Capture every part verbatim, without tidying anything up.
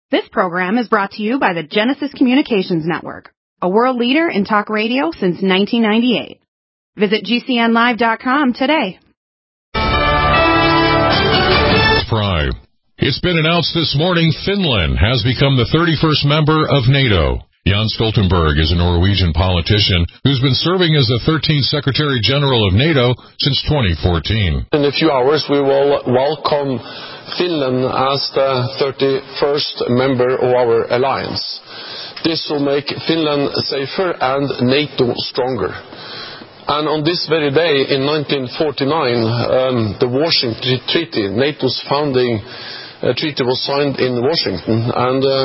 This program is brought to you by the Genesis Communications Network, a world leader in talk radio since nineteen ninety-eight. Visit G C N live dot com today. Prime. It's been announced this morning Finland has become the thirty-first member of NATO. Jens Stoltenberg is a Norwegian politician who's been serving as the thirteenth Secretary General of NATO since twenty fourteen. In a few hours we will welcome Finland as the thirty-first member of our alliance. This will make Finland safer and NATO stronger. And on this very day in nineteen forty-nine, um, the Washington Treaty, NATO's founding uh, treaty, was signed in Washington. And uh,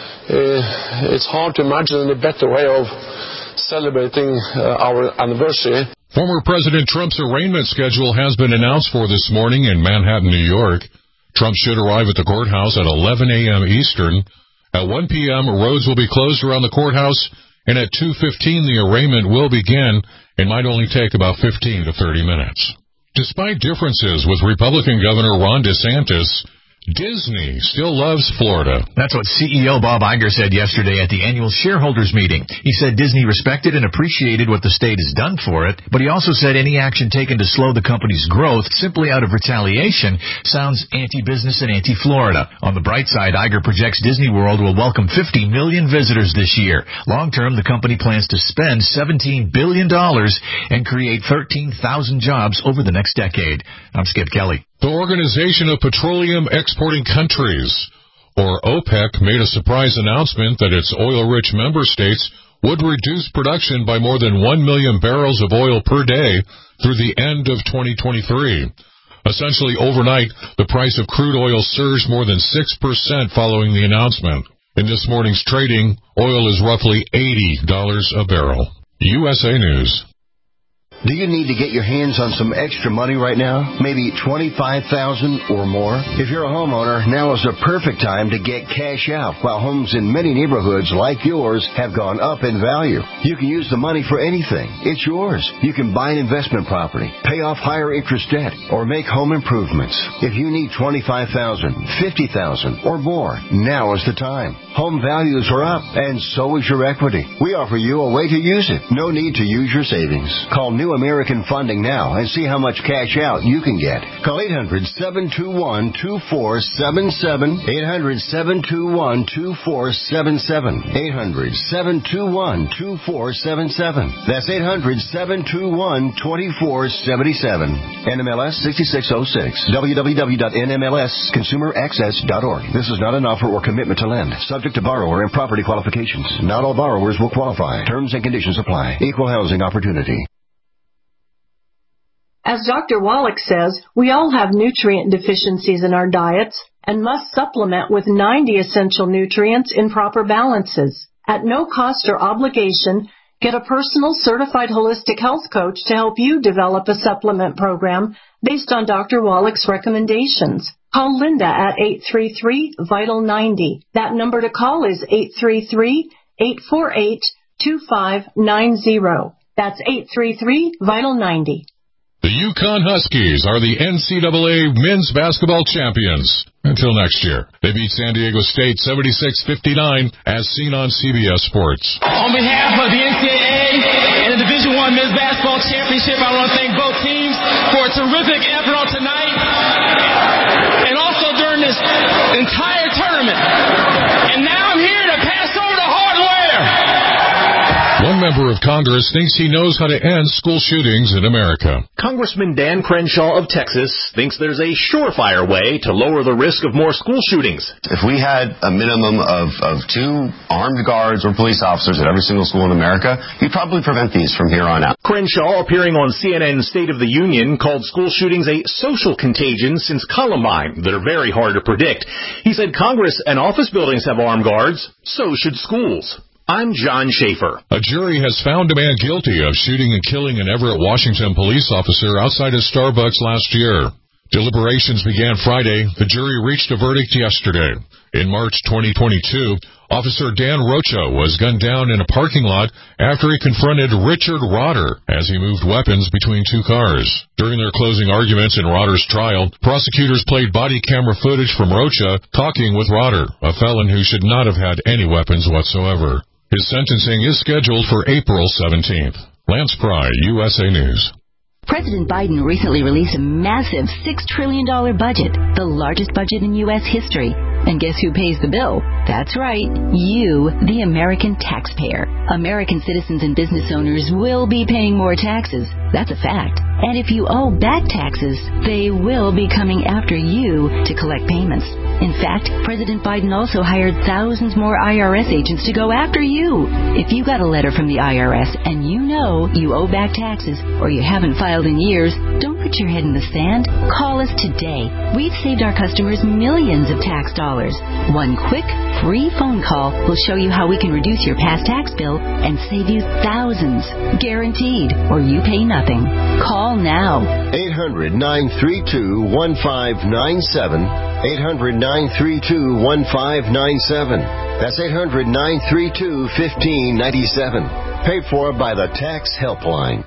uh, it's hard to imagine a better way of celebrating uh, our anniversary. Former President Trump's arraignment schedule has been announced for this morning in Manhattan, New York. Trump should arrive at the courthouse at eleven a.m. Eastern. At one p.m., roads will be closed around the courthouse, and at two fifteen, the arraignment will begin. It might only take about fifteen to thirty minutes. Despite differences with Republican Governor Ron DeSantis, Disney still loves Florida. That's what C E O Bob Iger said yesterday at the annual shareholders meeting. He said Disney respected and appreciated what the state has done for it, but he also said any action taken to slow the company's growth simply out of retaliation sounds anti-business and anti-Florida. On the bright side, Iger projects Disney World will welcome fifty million visitors this year. Long term, the company plans to spend seventeen billion dollars and create thirteen thousand jobs over the next decade. I'm Skip Kelly. The Organization of Petroleum Exporting Countries, or OPEC, made a surprise announcement that its oil-rich member states would reduce production by more than one million barrels of oil per day through the end of twenty twenty-three. Essentially overnight, the price of crude oil surged more than six percent following the announcement. In this morning's trading, oil is roughly eighty dollars a barrel. U S A News. Do you need to get your hands on some extra money right now? Maybe twenty-five thousand dollars or more? If you're a homeowner, now is the perfect time to get cash out while homes in many neighborhoods like yours have gone up in value. You can use the money for anything. It's yours. You can buy an investment property, pay off higher interest debt, or make home improvements. If you need twenty-five thousand dollars, fifty thousand dollars or more, now is the time. Home values are up, and so is your equity. We offer you a way to use it. No need to use your savings. Call New American Funding now and see how much cash out you can get. Call eight hundred, seven two one, two four seven seven, eight hundred, seven two one, two four seven seven, eight hundred, seven two one, two four seven seven. That's eight hundred, seven two one, two four seven seven. N M L S sixty-six oh six. w w w dot n m l s consumer access dot org. This is not an offer or commitment to lend. Subject to borrower and property qualifications. Not all borrowers will qualify. Terms and conditions apply. Equal housing opportunity. As Doctor Wallach says, we all have nutrient deficiencies in our diets and must supplement with ninety essential nutrients in proper balances. At no cost or obligation, get a personal certified holistic health coach to help you develop a supplement program based on Doctor Wallach's recommendations. Call Linda at eight three three, vital ninety. That number to call is eight three three, eight four eight, two five nine zero. That's eight three three, vital ninety. The Yukon Huskies are the N C double A men's basketball champions. Until next year, they beat San Diego State seventy-six fifty-nine as seen on C B S Sports. On behalf of the N C double A and the Division One Men's Basketball Championship, I want to thank both teams for a terrific effort on tonight and also during this entire tournament. And now I'm here to pass over the hardware. One member of Congress thinks he knows how to end school shootings in America. Congressman Dan Crenshaw of Texas thinks there's a surefire way to lower the risk of more school shootings. If we had a minimum of, of two armed guards or police officers at every single school in America, you'd probably prevent these from here on out. Crenshaw, appearing on C N N's State of the Union, called school shootings a social contagion since Columbine that are very hard to predict. He said Congress and office buildings have armed guards, so should schools. I'm John Schaefer. A jury has found a man guilty of shooting and killing an Everett, Washington police officer outside a Starbucks last year. Deliberations began Friday. The jury reached a verdict yesterday. In March twenty twenty-two, Officer Dan Rocha was gunned down in a parking lot after he confronted Richard Rotter as he moved weapons between two cars. During their closing arguments in Rotter's trial, prosecutors played body camera footage from Rocha talking with Rotter, a felon who should not have had any weapons whatsoever. His sentencing is scheduled for April seventeenth. Lance Pry, U S A News. President Biden recently released a massive six trillion dollars budget, the largest budget in U S history. And guess who pays the bill? That's right, you, the American taxpayer. American citizens and business owners will be paying more taxes. That's a fact. And if you owe back taxes, they will be coming after you to collect payments. In fact, President Biden also hired thousands more I R S agents to go after you. If you got a letter from the I R S and you know you owe back taxes or you haven't filed in years, don't put your head in the sand. Call us today. We've saved our customers millions of tax dollars. One quick, free phone call will show you how we can reduce your past tax bill and save you thousands. Guaranteed, or you pay nothing. Call now. eight hundred, nine three two, one five nine seven. eight hundred, nine three two, one five nine seven. That's eight hundred, nine three two, one five nine seven. Paid for by the Tax Helpline.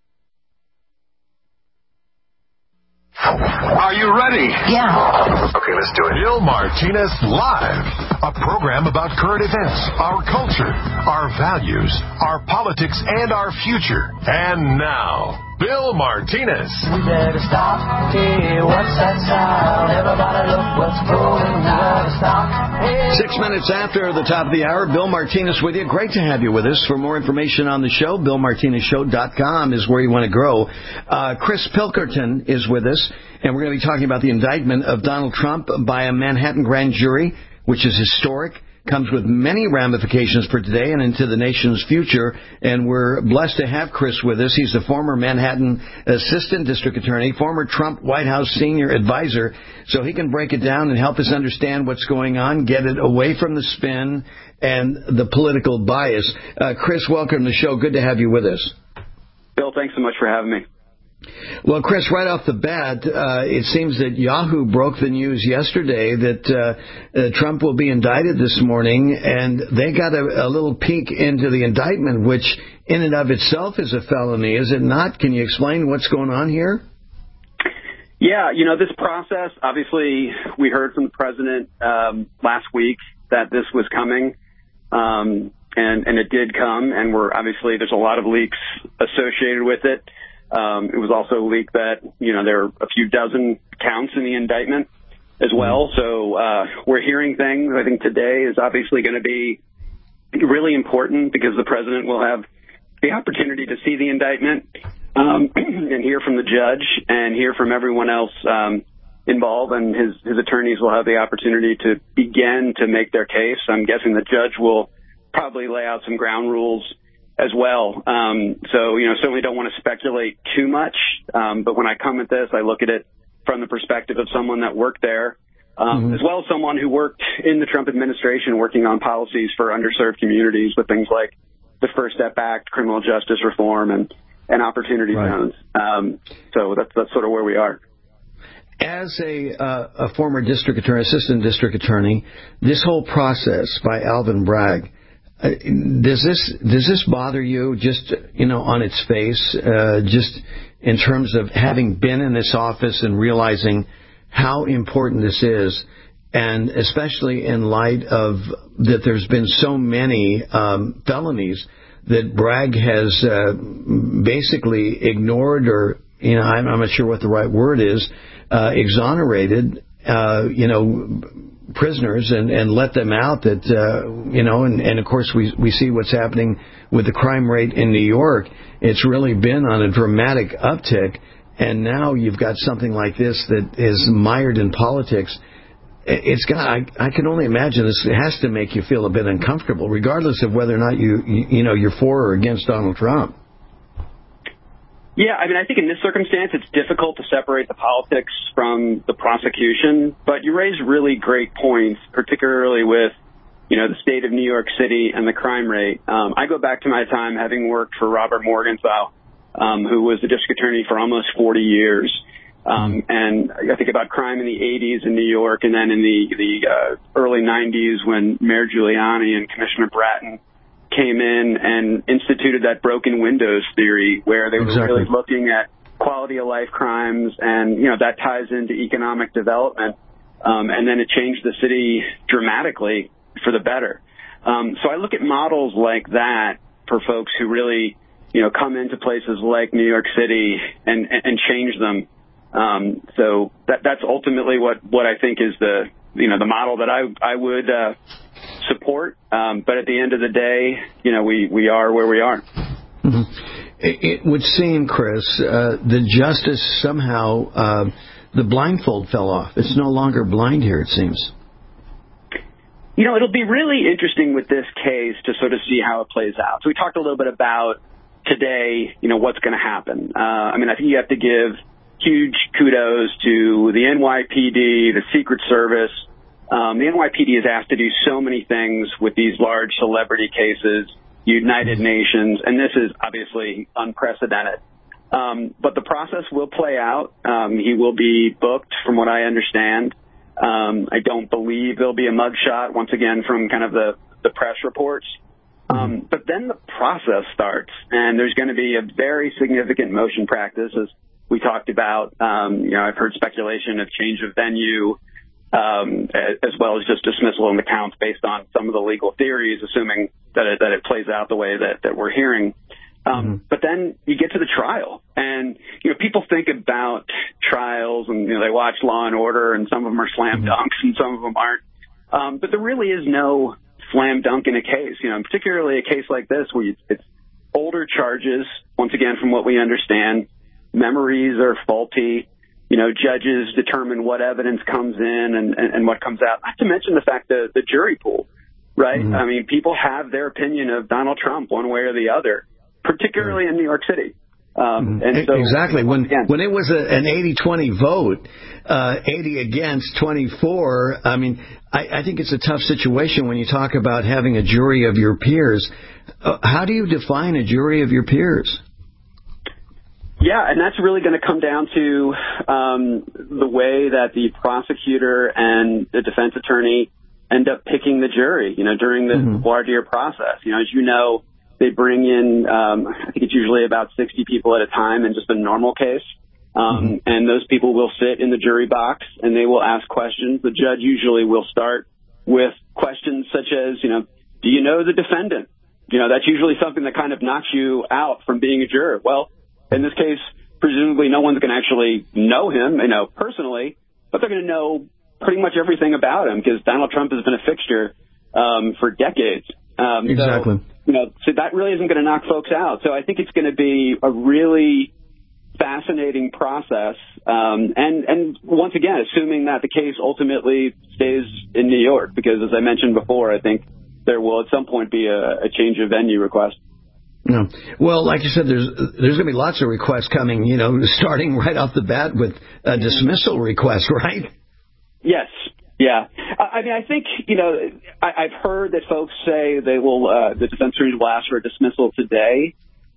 Are you ready? Yeah. Okay, let's do it. Bill Martinez Live, a program about current events, our culture, our values, our politics, and our future. And now, Bill Martinez. We better stop. Hey, what's that sound? Everybody look what's going. We better stop. Hey. Six minutes after the top of the hour, Bill Martinez with you. Great to have you with us. For more information on the show, bill martinez show dot com is where you want to go. Uh, Chris Pilkerton is with us, and we're going to be talking about the indictment of Donald Trump by a Manhattan grand jury, which is historic. Comes with many ramifications for today and into the nation's future, and we're blessed to have Chris with us. He's the former Manhattan Assistant District Attorney, former Trump White House Senior Advisor, so he can break it down and help us understand what's going on, get it away from the spin and the political bias. Uh, Chris, welcome to the show. Good to have you with us. Bill, thanks so much for having me. Well, Chris, right off the bat, uh, it seems that Yahoo broke the news yesterday that uh, uh, Trump will be indicted this morning, and they got a, a little peek into the indictment, which in and of itself is a felony, is it not? Can you explain what's going on here? Yeah, you know, this process, obviously, we heard from the president um, last week that this was coming, um, and, and it did come, and we're obviously there's a lot of leaks associated with it. Um, it was also leaked that, you know, there are a few dozen counts in the indictment as well. So uh, we're hearing things. I think today is obviously going to be really important because the president will have the opportunity to see the indictment um, and hear from the judge and hear from everyone else um, involved. And his, his attorneys will have the opportunity to begin to make their case. I'm guessing the judge will probably lay out some ground rules as well. Um, so, you know, certainly don't want to speculate too much. Um, but when I come at this, I look at it from the perspective of someone that worked there, um, mm-hmm. as well as someone who worked in the Trump administration working on policies for underserved communities with things like the First Step Act, criminal justice reform, and, and opportunity right. zones. Um, so that's, that's sort of where we are. As a, uh, a former district attorney, assistant district attorney, this whole process by Alvin Bragg, Uh, does this does this bother you just, you know, on its face, uh, just in terms of having been in this office and realizing how important this is, and especially in light of that there's been so many um, felonies that Bragg has uh, basically ignored or, you know, I'm, I'm not sure what the right word is, uh, exonerated, uh, you know, prisoners and, and let them out that, uh, you know, and, and of course we we see what's happening with the crime rate in New York. It's really been on a dramatic uptick, and now you've got something like this that is mired in politics. It's got, I, I can only imagine this has to make you feel a bit uncomfortable, regardless of whether or not you, you, you know, you're for or against Donald Trump. Yeah, I mean, I think in this circumstance, it's difficult to separate the politics from the prosecution, but you raise really great points, particularly with, you know, the state of New York City and the crime rate. Um, I go back to my time having worked for Robert Morgenthau, um, who was the district attorney for almost forty years. Um, and I think about crime in the eighties in New York, and then in the, the uh, early nineties when Mayor Giuliani and Commissioner Bratton came in and instituted that broken windows theory, where they exactly. were really looking at quality of life crimes, and, you know, that ties into economic development. Um, and then it changed the city dramatically for the better. Um, so I look at models like that for folks who really, you know, come into places like New York City and, and, and change them. Um, so that, that's ultimately what, what I think is the, you know, the model that I, I would, uh, support. Um, but at the end of the day, you know, we, we are where we are. Mm-hmm. It, it would seem, Chris, uh, the justice somehow, uh, the blindfold fell off. It's no longer blind here, it seems. You know, it'll be really interesting with this case to sort of see how it plays out. So we talked a little bit about today, you know, what's going to happen. Uh, I mean, I think you have to give huge kudos to the N Y P D, the Secret Service. Um, the N Y P D is asked to do so many things with these large celebrity cases, United Nations, and this is obviously unprecedented. Um, but the process will play out. Um, he will be booked, from what I understand. Um, I don't believe there'll be a mugshot, once again, from kind of the, the press reports. Um, but then the process starts, and there's going to be a very significant motion practice, as we talked about. Um, you know, I've heard speculation of change of venue, um, as well as just dismissal in the counts based on some of the legal theories, assuming that it, that it plays out the way that, that we're hearing. Um, mm-hmm. But then you get to the trial, and, you know, people think about trials and, you know, they watch Law and Order, and some of them are slam dunks and some of them aren't. Um, but there really is no slam dunk in a case, you know, particularly a case like this where you, it's older charges. Once again, from what we understand, memories are faulty. You know, judges determine what evidence comes in and, and, and what comes out. Not to mention the fact that the jury pool, right? Mm-hmm. I mean, people have their opinion of Donald Trump one way or the other, particularly in New York City. Um, and so, exactly. When again, when it was a, an eighty twenty vote, uh, eighty against twenty-four, I mean, I, I think it's a tough situation when you talk about having a jury of your peers. Uh, how do you define a jury of your peers? Yeah, and that's really going to come down to um, the way that the prosecutor and the defense attorney end up picking the jury, you know, during the mm-hmm. voir dire process. You know, as you know, they bring in, um, I think it's usually about sixty people at a time in just a normal case. Um, mm-hmm. And those people will sit in the jury box and they will ask questions. The judge usually will start with questions such as, you know, do you know the defendant? You know, that's usually something that kind of knocks you out from being a juror. Well, in this case, presumably no one's going to actually know him, you know, personally, but they're going to know pretty much everything about him because Donald Trump has been a fixture um, for decades. Um, exactly. So, you know, so that really isn't going to knock folks out. So I think it's going to be a really fascinating process. Um, and, and once again, assuming that the case ultimately stays in New York, because as I mentioned before, I think there will at some point be a, a change of venue request. No. Well, like you said, there's there's going to be lots of requests coming, you know, starting right off the bat with a dismissal request, right? Yes. Yeah. I mean, I think, you know, I, I've heard that folks say they will, uh, the defense attorneys will ask for a dismissal today.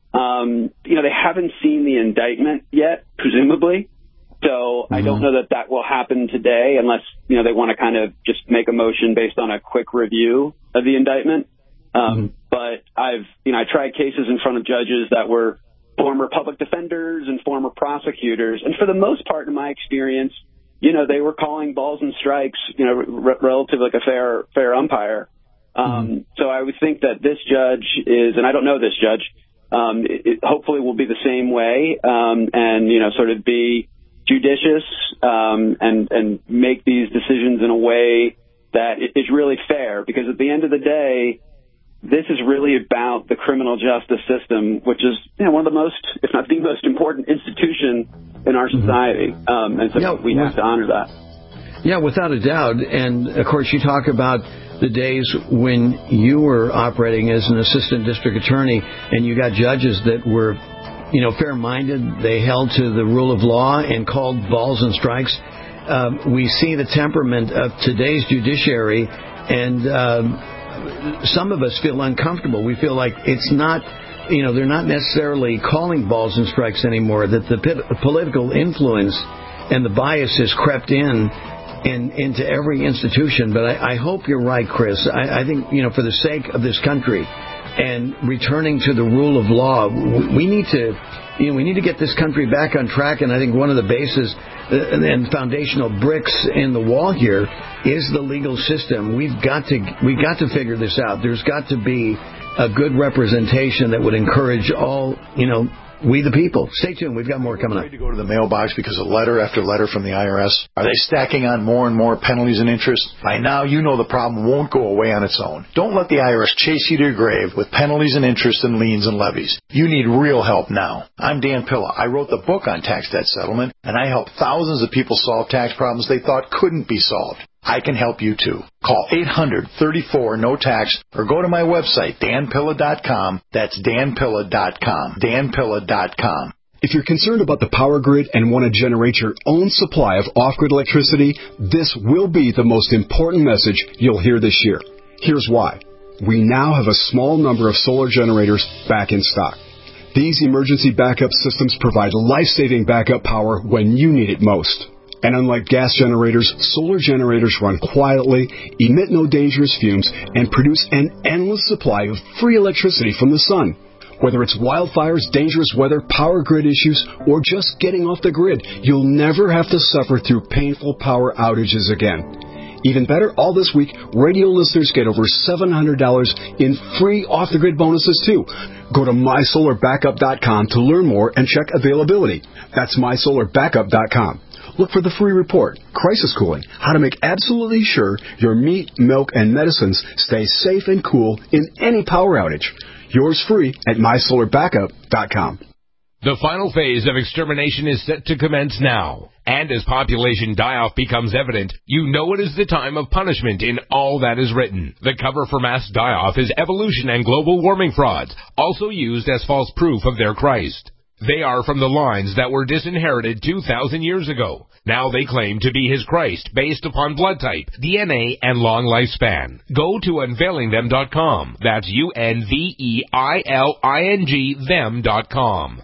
Um, you know, they haven't seen the indictment yet, presumably. So mm-hmm. I don't know that that will happen today unless, you know, they want to kind of just make a motion based on a quick review of the indictment. Um, mm-hmm. But I've, you know, I tried cases in front of judges that were former public defenders and former prosecutors. And for the most part, in my experience, you know, they were calling balls and strikes, you know, re- relative like a fair, fair umpire. Um, mm-hmm. So I would think that this judge is, and I don't know this judge, um, it, it hopefully will be the same way, um, and, you know, sort of be judicious, um, and, and make these decisions in a way that is really fair, because at the end of the day, this is really about the criminal justice system, which is, you know, one of the most, if not the most important institution in our society. Um, and so yeah, we have to honor that. Yeah, without a doubt. And, of course, you talk about the days when you were operating as an assistant district attorney and you got judges that were, you know, fair-minded. They held to the rule of law and called balls and strikes. Um, we see the temperament of today's judiciary, and um, some of us feel uncomfortable. We feel like it's not, you know, they're not necessarily calling balls and strikes anymore, that the p- political influence and the bias has crept in and into every institution. But I, I hope you're right, Chris. I, I think, you know, for the sake of this country and returning to the rule of law, we need to, you know, we need to get this country back on track. And I think one of the bases and foundational bricks in the wall here is the legal system. We've got to, we've got to figure this out. There's got to be a good representation that would encourage all, you know, we the people. Stay tuned. We've got more coming up. To go to the mailbox because of letter after letter from the I R S. Are they stacking on more and more penalties and interest? By now, you know the problem won't go away on its own. Don't let the I R S chase you to your grave with penalties and interest and liens and levies. You need real help now. I'm Dan Pilla. I wrote the book on tax debt settlement, and I helped thousands of people solve tax problems they thought couldn't be solved. I can help you too. Call eight hundred, thirty-four, no tax or go to my website, dan pilla dot com. That's dan pilla dot com. dan pilla dot com. If you're concerned about the power grid and want to generate your own supply of off-grid electricity, this will be the most important message you'll hear this year. Here's why. We now have a small number of solar generators back in stock. These emergency backup systems provide life-saving backup power when you need it most. And unlike gas generators, solar generators run quietly, emit no dangerous fumes, and produce an endless supply of free electricity from the sun. Whether it's wildfires, dangerous weather, power grid issues, or just getting off the grid, you'll never have to suffer through painful power outages again. Even better, all this week, radio listeners get over seven hundred dollars in free off-the-grid bonuses, too. Go to my solar backup dot com to learn more and check availability. That's my solar backup dot com. Look for the free report, Crisis Cooling, how to make absolutely sure your meat, milk, and medicines stay safe and cool in any power outage. Yours free at my solar backup dot com. The final phase of extermination is set to commence now. And as population die-off becomes evident, you know it is the time of punishment in all that is written. The cover for mass die-off is evolution and global warming frauds, also used as false proof of their Christ. They are from the lines that were disinherited two thousand years ago. Now they claim to be his Christ based upon blood type, D N A, and long lifespan. Go to unveiling them dot com. That's U N V E I L I N G them dot com.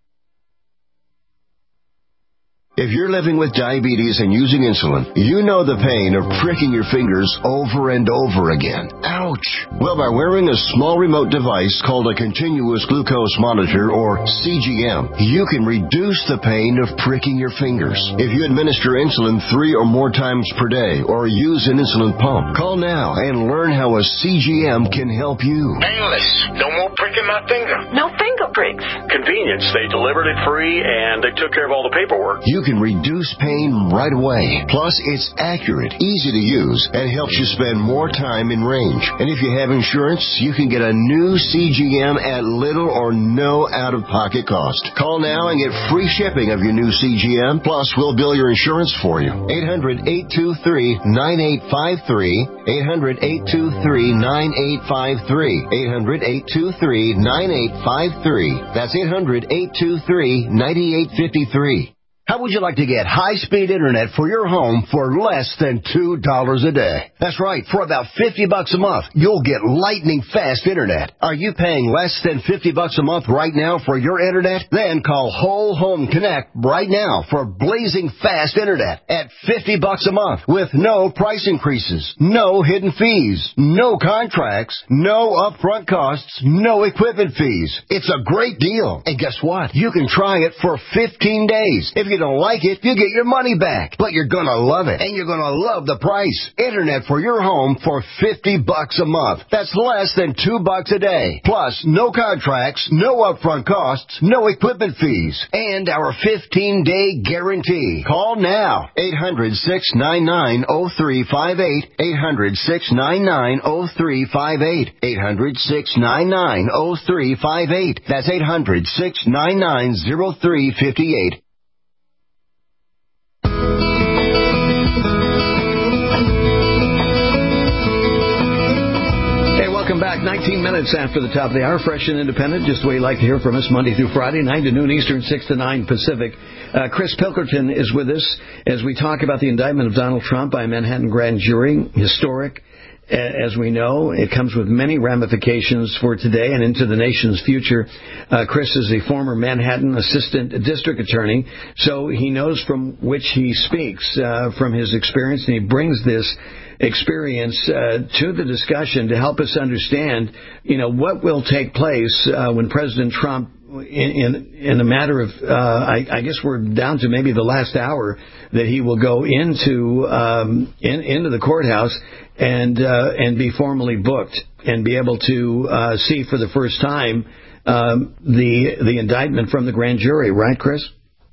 If you're living with diabetes and using insulin, you know the pain of pricking your fingers over and over again. Ouch! Well, by wearing a small remote device called a continuous glucose monitor, or C G M, you can reduce the pain of pricking your fingers. If you administer insulin three or more times per day or use an insulin pump, call now and learn how a C G M can help you. Painless. No more pricking my finger. No finger pricks. Convenience. They delivered it free and they took care of all the paperwork. You can reduce pain right away. Plus, it's accurate, easy to use, and helps you spend more time in range. And if you have insurance, you can get a new C G M at little or no out-of-pocket cost. Call now and get free shipping of your new C G M. Plus, we'll bill your insurance for you. eight hundred, eight two three, nine eight five three. eight hundred, eight two three, nine eight five three. eight hundred, eight two three, nine eight five three. That's eight hundred, eight two three, nine eight five three. How would you like to get high-speed internet for your home for less than two dollars a day? That's right. For about fifty bucks a month, you'll get lightning-fast internet. Are you paying less than fifty bucks a month right now for your internet? Then call Whole Home Connect right now for blazing fast internet at fifty bucks a month with no price increases, no hidden fees, no contracts, no upfront costs, no equipment fees. It's a great deal. And guess what? You can try it for fifteen days. If you don't like it, you get your money back. But you're gonna love it, and you're gonna love the price. Internet for your home for fifty bucks a month. That's less than two bucks a day. Plus, no contracts, no upfront costs, no equipment fees, and our fifteen-day guarantee. Call now. eight hundred, six nine nine, oh three five eight. eight hundred, six nine nine, oh three five eight. eight hundred, six nine nine, oh three five eight. That's eight hundred, six nine nine, oh three five eight. Welcome back. nineteen minutes after the top of the hour. Fresh and independent, just the way you like to hear from us, Monday through Friday, nine to noon Eastern, six to nine Pacific. Uh, Chris Pilkerton is with us as we talk about the indictment of Donald Trump by a Manhattan grand jury. Historic. as we know, it comes with many ramifications for today and into the nation's future. Uh, Chris is a former Manhattan assistant district attorney, so he knows from which he speaks uh, from his experience, and he brings this experience uh, to the discussion to help us understand, you know, what will take place uh, when President Trump, in, in, in a matter of, uh, I, I guess we're down to maybe the last hour, that he will go into um, in, into the courthouse and uh, and be formally booked and be able to uh, see for the first time um, the the indictment from the grand jury, right, Chris?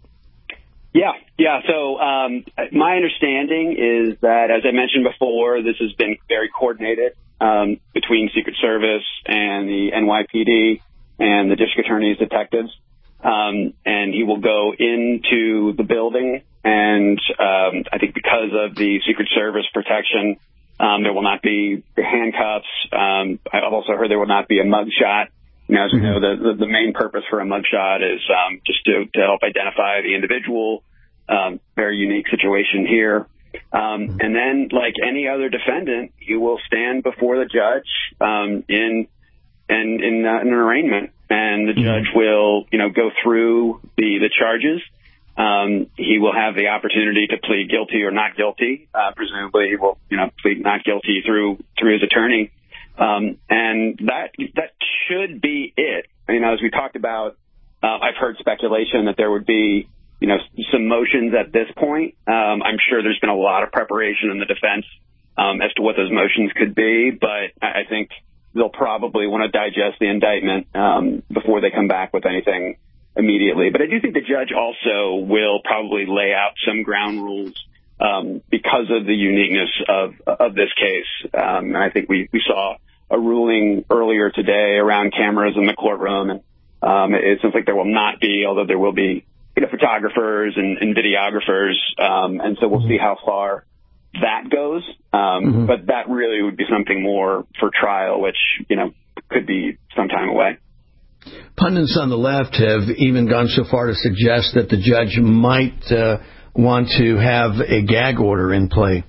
Yeah, yeah. So um, my understanding is that, as I mentioned before, this has been very coordinated um, between Secret Service and the N Y P D and the district attorney's detectives. Um, and he will go into the building, and um, I think because of the Secret Service protection, um, there will not be handcuffs. Um, I've also heard there will not be a mugshot. You know, as you know, the, the, the main purpose for a mugshot is um, just to, to help identify the individual. Um, very unique situation here. Um, and then, like any other defendant, you will stand before the judge um, in in, in, uh, in an arraignment, and the judge will, you know, go through the the charges. Um, he will have the opportunity to plead guilty or not guilty. Uh, presumably, he will, you know, plead not guilty through through his attorney. Um, and that that should be it. You know, as we talked about, uh, I've heard speculation that there would be, you know, some motions at this point. Um, I'm sure there's been a lot of preparation in the defense um, as to what those motions could be, but I think they'll probably want to digest the indictment um, before they come back with anything immediately. But I do think the judge also will probably lay out some ground rules um, because of the uniqueness of of this case. Um, and I think we, we saw a ruling earlier today around cameras in the courtroom, and um, it seems like there will not be, although there will be, you know, photographers and, and videographers, um, and so we'll see how far that goes. Um, mm-hmm. But that really would be something more for trial, which, you know, could be some time away. Pundits on the left have even gone so far to suggest that the judge might uh, want to have a gag order in play.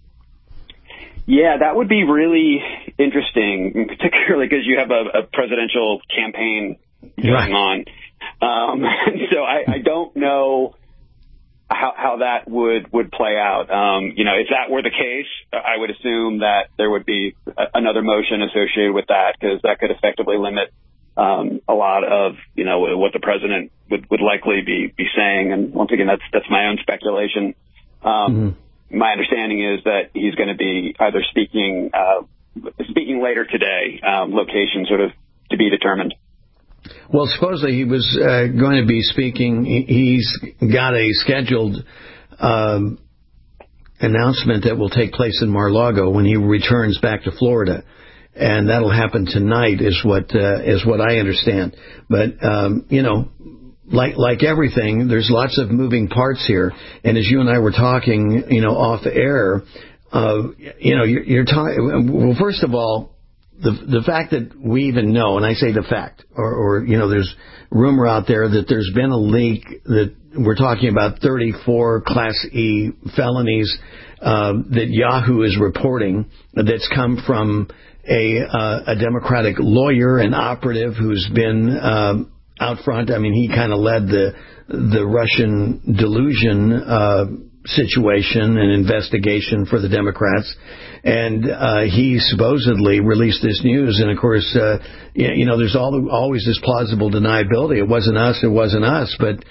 Yeah, that would be really interesting, particularly because you have a, a presidential campaign going right. on. Um, so I, I don't know how, how that would, would play out. Um, you know, if that were the case, I would assume that there would be a, another motion associated with that, because that could effectively limit um, a lot of, you know, what the president would, would likely be, be saying. And once again, that's that's my own speculation. Um, mm-hmm. My understanding is that he's going to be either speaking uh, speaking later today, um, location sort of to be determined. Well, supposedly he was uh, going to be speaking. He's got a scheduled um, announcement that will take place in Mar-a-Lago when he returns back to Florida, and that'll happen tonight, is what uh, is what I understand. But um, you know, like like everything, there's lots of moving parts here. And as you and I were talking, you know, off air, uh, you know, you're, you're talking. Well, first of all, The the fact that we even know, and I say the fact, or, or, you know, there's rumor out there that there's been a leak that we're talking about thirty-four Class E felonies uh, that Yahoo is reporting that's come from a, uh, a Democratic lawyer and operative who's been um, out front. I mean, he kind of led the the Russian delusion uh, situation and investigation for the Democrats. And uh, he supposedly released this news, and of course, uh, you know, there's all, always this plausible deniability. It wasn't us. It wasn't us. But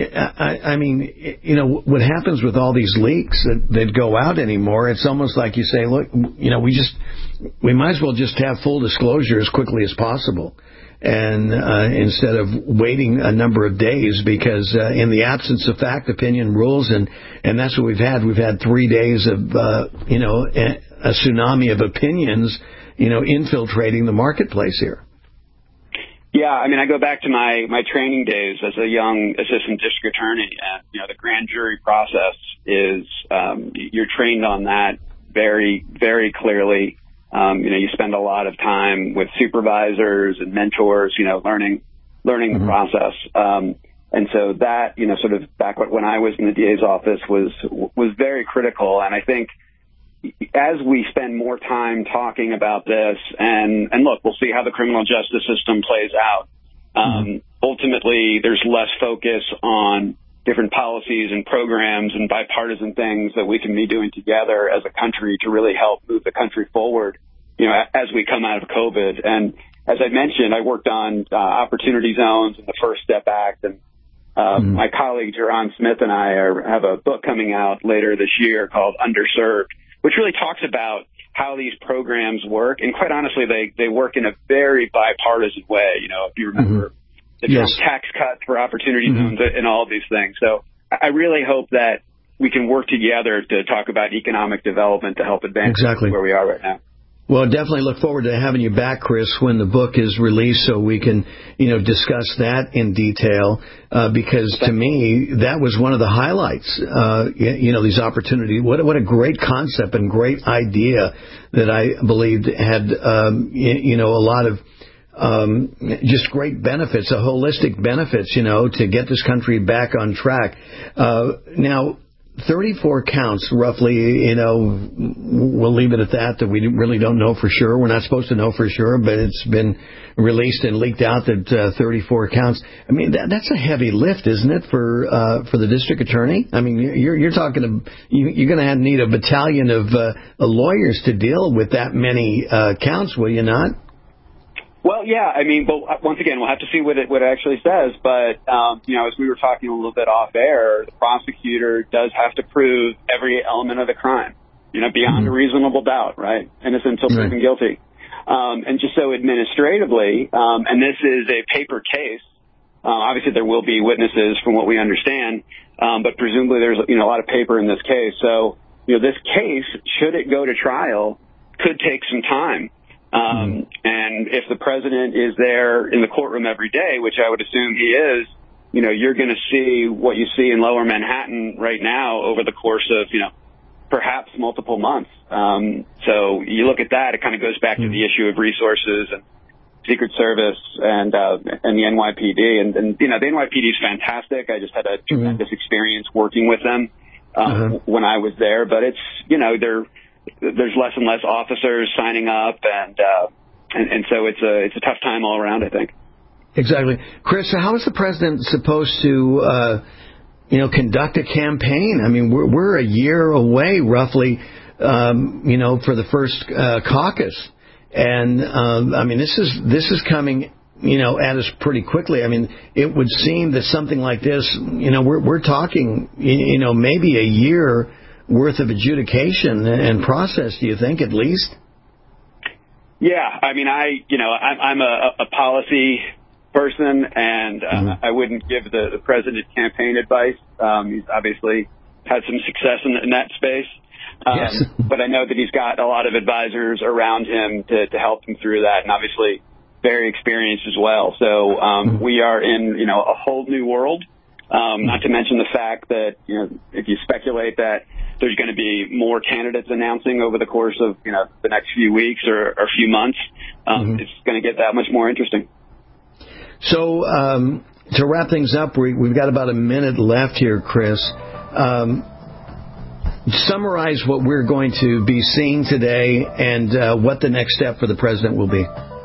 I, I mean, you know, what happens with all these leaks that, that go out anymore? It's almost like you say, look, you know, we just we might as well just have full disclosure as quickly as possible, and uh, instead of waiting a number of days, because uh, in the absence of fact, opinion rules, and and that's what we've had. We've had three days of uh, you know. A, a tsunami of opinions, you know, infiltrating the marketplace here. Yeah, I mean, I go back to my, my training days as a young assistant district attorney, and, you know, the grand jury process is, um, you're trained on that very, very clearly. Um, you know, you spend a lot of time with supervisors and mentors, you know, learning, learning mm-hmm. the process. Um, and so that, you know, sort of back when I was in the D A's office was, was very critical. And I think, as we spend more time talking about this, and, and look, we'll see how the criminal justice system plays out. Um, ultimately, there's less focus on different policies and programs and bipartisan things that we can be doing together as a country to really help move the country forward, you know, as we come out of COVID. And as I mentioned, I worked on uh, opportunity zones and the First Step Act, and uh, mm-hmm. my colleague Jaron Smith and I are, have a book coming out later this year called Underserved, which really talks about how these programs work. And quite honestly, they, they work in a very bipartisan way. You know, if you remember mm-hmm. the yes. tax cuts for opportunity mm-hmm. zones and all of these things. So I really hope that we can work together to talk about economic development to help advance exactly. where we are right now. Well, definitely look forward to having you back, Chris, when the book is released so we can, you know, discuss that in detail, uh, because to me, that was one of the highlights, uh, you know, these opportunities. What, what a great concept and great idea that I believed had, um, you know, a lot of um, just great benefits, a holistic benefits, you know, to get this country back on track. Uh, now, thirty-four counts, roughly, you know, we'll leave it at that, that we really don't know for sure. We're not supposed to know for sure, but it's been released and leaked out that uh, thirty-four counts. I mean, that, that's a heavy lift, isn't it, for uh, for the district attorney? I mean, you're, you're talking, to, you, you're going to need a battalion of uh, lawyers to deal with that many uh, counts, will you not? Well, yeah, I mean, but once again, we'll have to see what it, what it actually says. But, um, you know, as we were talking a little bit off air, the prosecutor does have to prove every element of the crime, you know, beyond mm-hmm. a reasonable doubt, right? Innocent until proven right. guilty. Um, and just so administratively, um, and this is a paper case, uh, obviously there will be witnesses from what we understand, um, but presumably there's, you know, a lot of paper in this case. So, you know, this case, should it go to trial, could take some time. Um, and if the president is there in the courtroom every day, which I would assume he is, you know, you're going to see what you see in Lower Manhattan right now over the course of, you know, perhaps multiple months. Um, so you look at that, it kind of goes back to the issue of resources and Secret Service and uh, and the N Y P D. And, and, you know, the N Y P D is fantastic. I just had a tremendous experience working with them um, uh-huh. when I was there. But it's, you know, they're there's less and less officers signing up, and, uh, and and so it's a it's a tough time all around, I think. Exactly, Chris. So how is the president supposed to, uh, you know, conduct a campaign? I mean, we're we're a year away, roughly, um, you know, for the first uh, caucus, and um, I mean, this is this is coming, you know, at us pretty quickly. I mean, it would seem that something like this, you know, we're we're talking, you know, maybe a year worth of adjudication and process, do you think, at least? Yeah, I mean, I, you know, I'm, I'm a, a policy person, and uh, mm-hmm. I wouldn't give the, the president campaign advice. Um, he's obviously had some success in, in that space. Um, yes. But I know that he's got a lot of advisors around him to, to help him through that, and obviously very experienced as well. So um, mm-hmm. we are in, you know, a whole new world. Um, not to mention the fact that, you know, if you speculate that there's going to be more candidates announcing over the course of, you know, the next few weeks or, or few months, um, mm-hmm. it's going to get that much more interesting. So um, to wrap things up, we, we've got about a minute left here, Chris. Um, summarize what we're going to be seeing today and uh, what the next step for the president will be.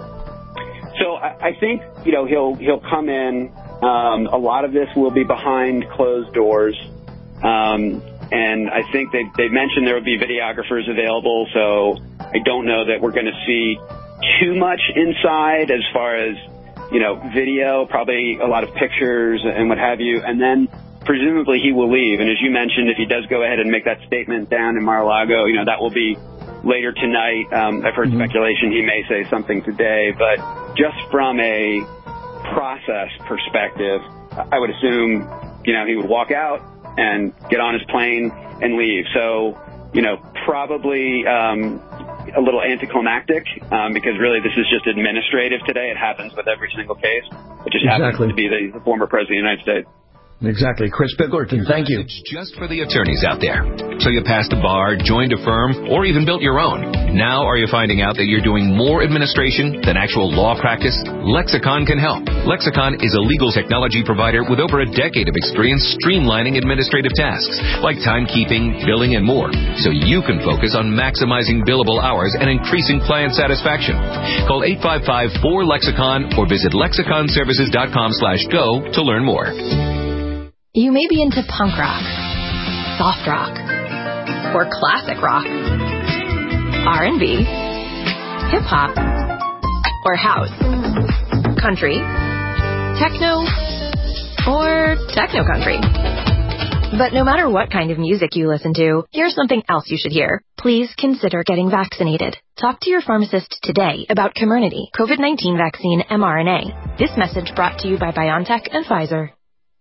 So I, I think, you know, he'll he'll come in. Um, a lot of this will be behind closed doors. Um, and I think they they mentioned there will be videographers available, so I don't know that we're going to see too much inside as far as, you know, video, probably a lot of pictures and what have you. And then presumably he will leave. And as you mentioned, if he does go ahead and make that statement down in Mar-a-Lago, you know, that will be later tonight. Um, I've heard mm-hmm. speculation he may say something today, but just from a process perspective, I would assume, you know, he would walk out and get on his plane and leave. So, you know, probably um, a little anticlimactic um, because really this is just administrative today. It happens with every single case. It just exactly. happens to be the, the former president of the United States. Exactly. Chris Biglerton, thank you. It's just for the attorneys out there. So you passed a bar, joined a firm, or even built your own. Now are you finding out that you're doing more administration than actual law practice? Lexicon can help. Lexicon is a legal technology provider with over a decade of experience streamlining administrative tasks like timekeeping, billing, and more, so you can focus on maximizing billable hours and increasing client satisfaction. Call eight five five, four, Lexicon or visit lexicon services dot com slash go to learn more. You may be into punk rock, soft rock, or classic rock, R and B, hip-hop, or house, country, techno, or techno-country. But no matter what kind of music you listen to, here's something else you should hear. Please consider getting vaccinated. Talk to your pharmacist today about Comirnaty, COVID nineteen vaccine mRNA. This message brought to you by BioNTech and Pfizer.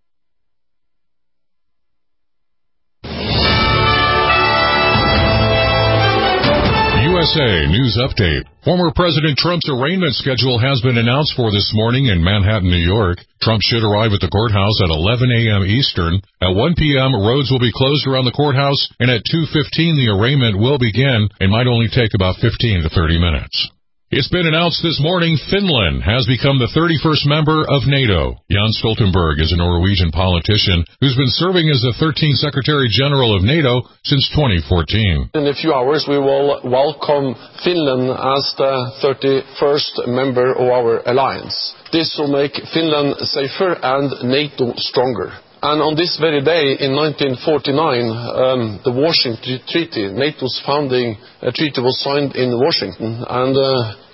U S A News Update. Former President Trump's arraignment schedule has been announced for this morning in Manhattan, New York. Trump should arrive at the courthouse at eleven a.m. Eastern. At one p.m., roads will be closed around the courthouse, and at two fifteen, the arraignment will begin and might only take about fifteen to thirty minutes. It's been announced this morning Finland has become the thirty-first member of NATO. Jens Stoltenberg is a Norwegian politician who's been serving as the thirteenth Secretary General of NATO since twenty fourteen. In a few hours, we will welcome Finland as the thirty-first member of our alliance. This will make Finland safer and NATO stronger. And on this very day in nineteen forty-nine, um, the Washington Treaty, NATO's founding uh, treaty, was signed in Washington. And uh,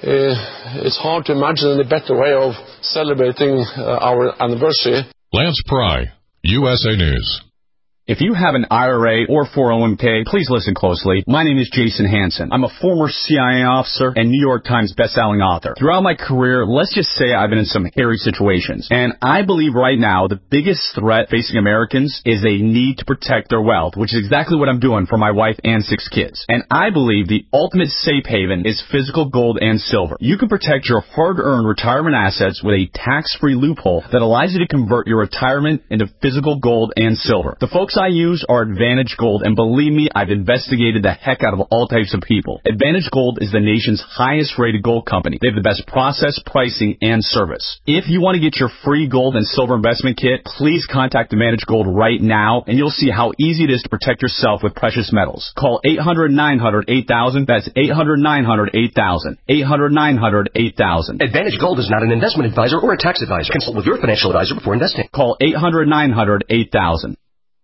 uh, it's hard to imagine any better way of celebrating uh, our anniversary. Lance Pry, U S A News. If you have an I R A or four oh one k, please listen closely. My name is Jason Hansen. I'm a former C I A officer and New York Times bestselling author. Throughout my career, let's just say I've been in some hairy situations. And I believe right now the biggest threat facing Americans is a need to protect their wealth, which is exactly what I'm doing for my wife and six kids. And I believe the ultimate safe haven is physical gold and silver. You can protect your hard-earned retirement assets with a tax-free loophole that allows you to convert your retirement into physical gold and silver. The folks I use are Advantage Gold, and believe me, I've investigated the heck out of all types of people. Advantage Gold is the nation's highest rated gold company. They have the best process, pricing, and service. If you want to get your free gold and silver investment kit, please contact Advantage Gold right now, and you'll see how easy it is to protect yourself with precious metals. Call eight hundred, nine hundred, eight thousand. That's eight hundred, nine hundred, eight thousand. eight hundred, nine hundred, eight thousand. Advantage Gold is not an investment advisor or a tax advisor. Consult with your financial advisor before investing. Call eight hundred, nine hundred, eight thousand.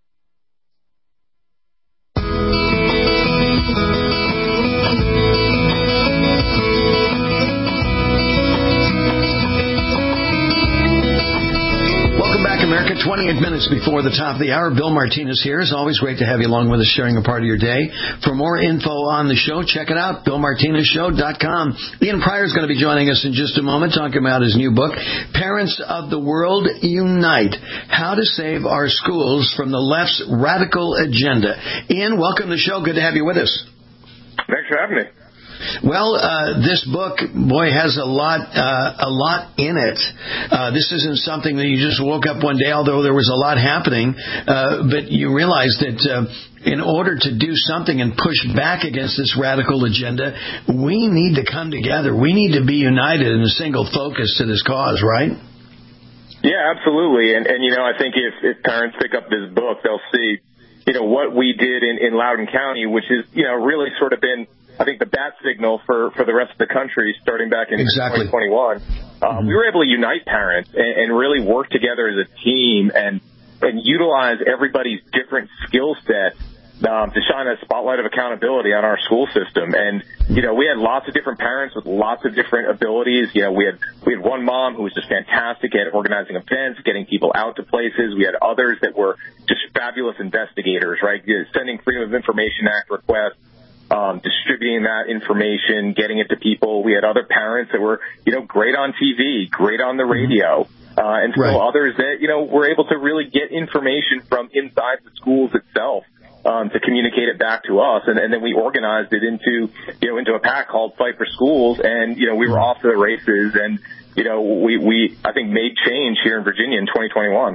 America, twenty-eight minutes before the top of the hour. Bill Martinez here. It's always great to have you along with us, sharing a part of your day. For more info on the show, check it out, bill martinez show dot com. Ian Pryor is going to be joining us in just a moment, talking about his new book, Parents of the World Unite, How to Save Our Schools from the Left's Radical Agenda. Ian, welcome to the show. Good to have you with us. Thanks for having me. Well, uh, this book, boy, has a lot, uh, a lot in it. Uh, this isn't something that you just woke up one day, although there was a lot happening, uh, but you realized that uh, in order to do something and push back against this radical agenda, we need to come together. We need to be united in a single focus to this cause, right? Yeah, absolutely. And, and you know, I think if, if parents pick up this book, they'll see, you know, what we did in, in Loudoun County, which is, you know, really sort of been, I think, the bat signal for, for the rest of the country starting back in exactly. twenty twenty-one. Um, mm-hmm. We were able to unite parents and, and really work together as a team and and utilize everybody's different skill sets um, to shine a spotlight of accountability on our school system. And, you know, we had lots of different parents with lots of different abilities. You know, we had we had one mom who was just fantastic at organizing events, getting people out to places. We had others that were just fabulous investigators, right, sending Freedom of Information Act requests. Um, distributing that information, getting it to people. We had other parents that were, you know, great on T V, great on the radio, uh, and still right. others that, you know, were able to really get information from inside the schools itself um, to communicate it back to us. And, and then we organized it into, you know, into a pack called Fight for Schools, and, you know, we were off to the races, and, you know, we, we I think, made change here in Virginia in twenty twenty-one.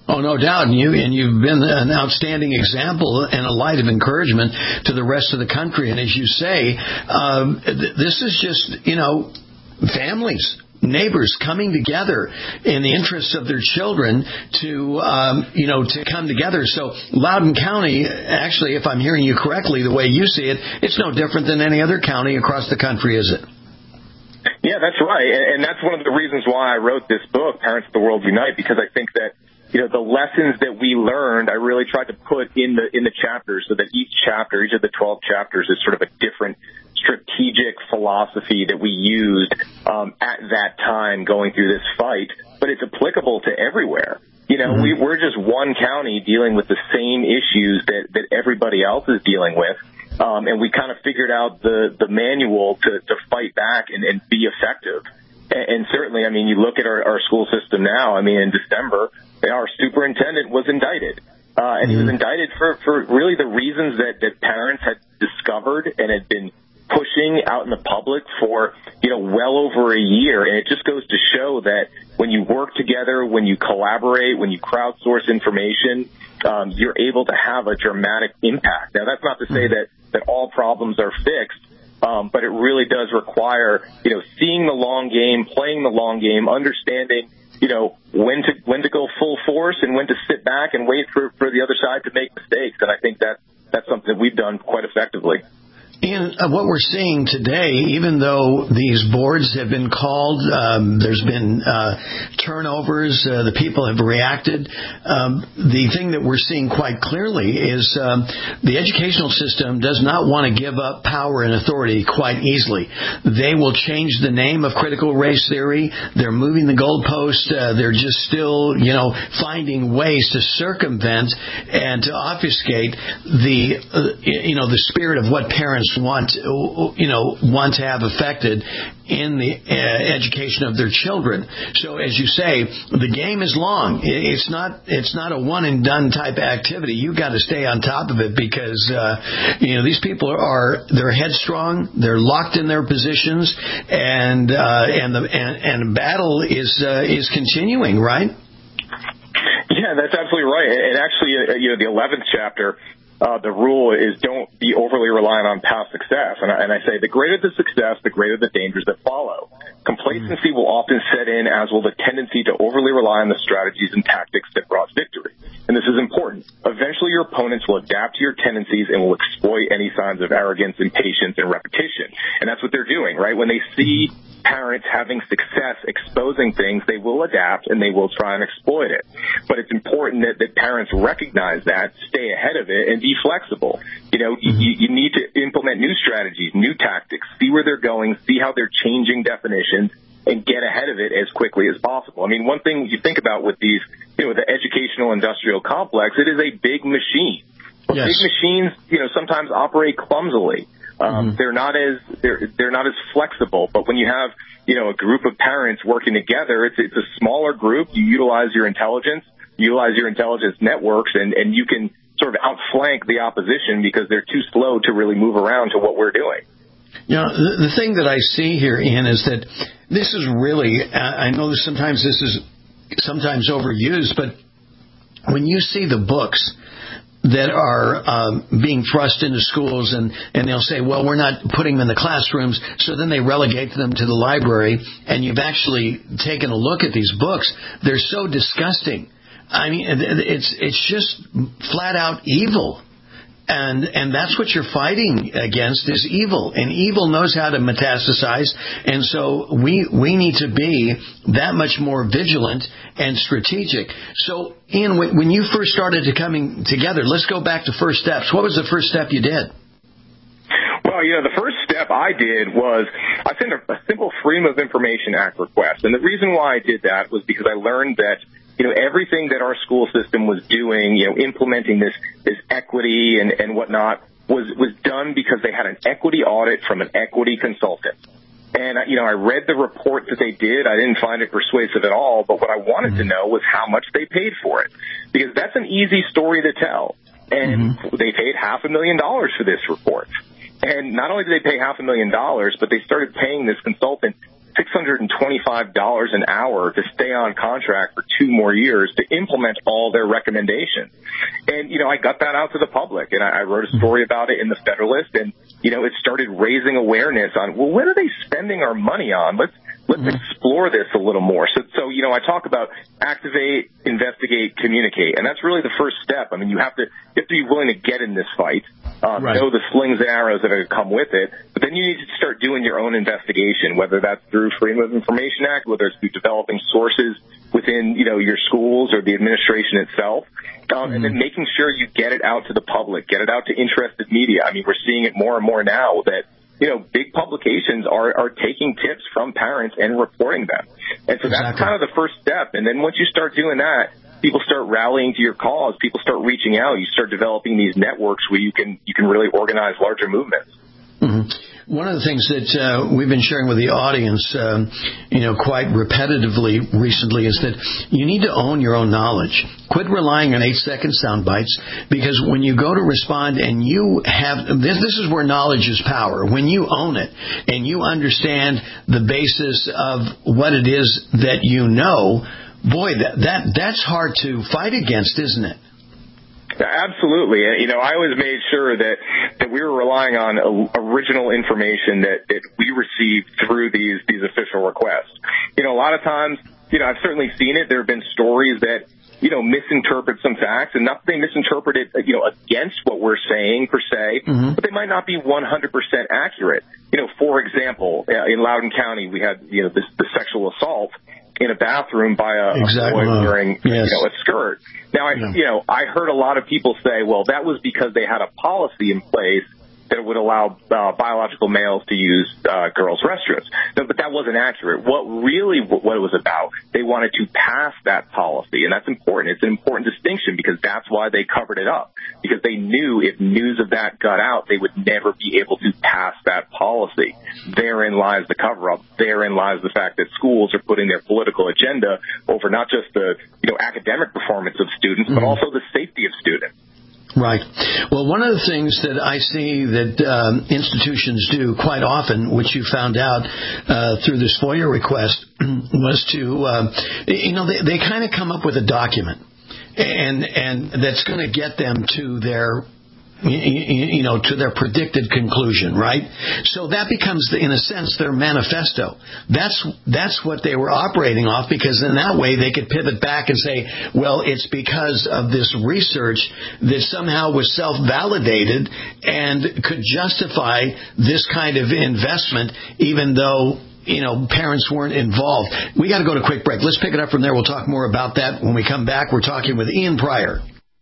Oh, no doubt. And, you, and you've been an outstanding example and a light of encouragement to the rest of the country. And as you say, um, th- this is just, you know, families, neighbors coming together in the interests of their children to, um, you know, to come together. So Loudoun County, actually, if I'm hearing you correctly, the way you see it, it's no different than any other county across the country, is it? Yeah, that's right. And that's one of the reasons why I wrote this book, Parents of the World Unite, because I think that, you know, the lessons that we learned, I really tried to put in the in the chapters so that each chapter, each of the twelve chapters is sort of a different strategic philosophy that we used um, at that time going through this fight, but it's applicable to everywhere. You know, mm-hmm. we, we're just one county dealing with the same issues that, that everybody else is dealing with. Um, and we kind of figured out the, the manual to, to fight back and, and be effective. And, and certainly, I mean, you look at our, our school system now, I mean, in December, our superintendent was indicted. Uh, and mm-hmm. he was indicted for, for really the reasons that, that parents had discovered and had been pushing out in the public for, you know, well over a year. And it just goes to show that when you work together, when you collaborate, when you crowdsource information, um, you're able to have a dramatic impact. Now, that's not to say that, that all problems are fixed, um, but it really does require, you know, seeing the long game, playing the long game, understanding, you know, when to when to go full force and when to sit back and wait for, for the other side to make mistakes. And I think that that's something that we've done quite effectively. And uh, what we're seeing today, even though these boards have been called, um, there's been uh, turnovers, uh, the people have reacted, um, the thing that we're seeing quite clearly is um, the educational system does not want to give up power and authority quite easily. They will change the name of critical race theory. They're moving the goalpost. Uh, they're just still, you know, finding ways to circumvent and to obfuscate the, uh, you know, the spirit of what parents want, you know, want to have affected in the uh, education of their children. So, as you say, the game is long. It's not. It's not a one and done type activity. You've got to stay on top of it because uh, you know these people are they're headstrong. They're locked in their positions, and uh, and the and, and battle is uh, is continuing. Right? Yeah, that's absolutely right. And actually, uh, you know, the eleventh chapter. Uh, the rule is don't be overly reliant on past success. And I, and I say the greater the success, the greater the dangers that follow. Complacency will often set in, as will the tendency to overly rely on the strategies and tactics that brought victory. And this is important. Eventually, your opponents will adapt to your tendencies and will exploit any signs of arrogance, impatience, and repetition. And that's what they're doing, right? When they see parents having success exposing things, they will adapt and they will try and exploit it. But it's important that, that parents recognize that, stay ahead of it, and be flexible. You know, mm-hmm. you, you need to implement new strategies, new tactics, see where they're going, see how they're changing definitions, and get ahead of it as quickly as possible. I mean, one thing you think about with these, you know, the educational industrial complex, it is a big machine. But yes. Big machines, you know, sometimes operate clumsily. Um, mm-hmm. They're not as they're they're not as flexible. But when you have, you know, a group of parents working together, it's it's a smaller group. You utilize your intelligence, utilize your intelligence networks, and and you can sort of outflank the opposition because they're too slow to really move around to what we're doing. You know, the, the thing that I see here, Ian, is that this is really, I know that sometimes this is sometimes overused, but when you see the books that are um, being thrust into schools and, and they'll say, well, we're not putting them in the classrooms, so then they relegate them to the library, and you've actually taken a look at these books, they're so disgusting. I mean, it's it's just flat out evil. And and that's what you're fighting against is evil. And evil knows how to metastasize. And so we we need to be that much more vigilant and strategic. So, Ian, when you first started to coming together, let's go back to first steps. What was the first step you did? Well, you know, the first step I did was I sent a, a simple Freedom of Information Act request. And the reason why I did that was because I learned that, you know, everything that our school system was doing, you know, implementing this, this equity and, and whatnot was, was done because they had an equity audit from an equity consultant. And, you know, I read the report that they did. I didn't find it persuasive at all. But what I wanted mm-hmm. to know was how much they paid for it, because that's an easy story to tell. And mm-hmm. they paid half a million dollars for this report. And not only did they pay half a million dollars, but they started paying this consultant six hundred twenty-five dollars an hour to stay on contract for two more years to implement all their recommendations. And, you know, I got that out to the public, and I, I wrote a story about it in the Federalist, and, you know, it started raising awareness on, well, what are they spending our money on? Let's let's mm-hmm. explore this a little more. So, so, you know, I talk about activate, investigate, communicate, and that's really the first step. I mean, you have to you have to be willing to get in this fight, um, right. know the slings and arrows that are going to come with it, but then you need to start doing your own investigation, whether that's through Freedom of Information Act, whether it's through developing sources within, you know, your schools or the administration itself, um, mm-hmm. and then making sure you get it out to the public, get it out to interested media. I mean, we're seeing it more and more now that, you know, big publications are, are taking tips from parents and reporting them. And so exactly. that's kind of the first step. And then once you start doing that, people start rallying to your cause, people start reaching out, you start developing these networks where you can you can really organize larger movements. Mm-hmm. One of the things that uh, we've been sharing with the audience, um, you know, quite repetitively recently is that you need to own your own knowledge. Quit relying on eight-second sound bites, because when you go to respond and you have this, this is where knowledge is power. When you own it and you understand the basis of what it is that you know, boy, that, that that's hard to fight against, isn't it? Absolutely. You know, I always made sure that, that we were relying on original information that, that we received through these, these official requests. You know, a lot of times, you know, I've certainly seen it. There have been stories that, you know, misinterpret some facts, and not they misinterpret it, you know, against what we're saying per se, mm-hmm. but they might not be one hundred percent accurate. You know, for example, in Loudoun County, we had, you know, this, the sexual assault in a bathroom by a, exactly. a boy wearing, yes. you know, a skirt. Now, I, yeah. you know, I heard a lot of people say, well, that was because they had a policy in place that would allow uh, biological males to use uh, girls' restrooms. No, but that wasn't accurate. What really what it was about, they wanted to pass that policy, and that's important. It's an important distinction because that's why they covered it up, because they knew if news of that got out, they would never be able to pass that policy. Therein lies the cover-up. Therein lies the fact that schools are putting their political agenda over not just the you know academic performance of students, mm-hmm. but also the safety of students. Right. Well, one of the things that I see that um, institutions do quite often, which you found out uh, through this FOIA request, was to, uh, you know, they, they kind of come up with a document, and and that's going to get them to their, you know, to their predicted conclusion, right? So that becomes, in a sense, their manifesto. That's that's what they were operating off, because in that way they could pivot back and say, well, it's because of this research that somehow was self-validated and could justify this kind of investment, even though, you know, parents weren't involved. We got to go to a quick break. Let's pick it up from there. We'll talk more about that when we come back. We're talking with Ian Pryor.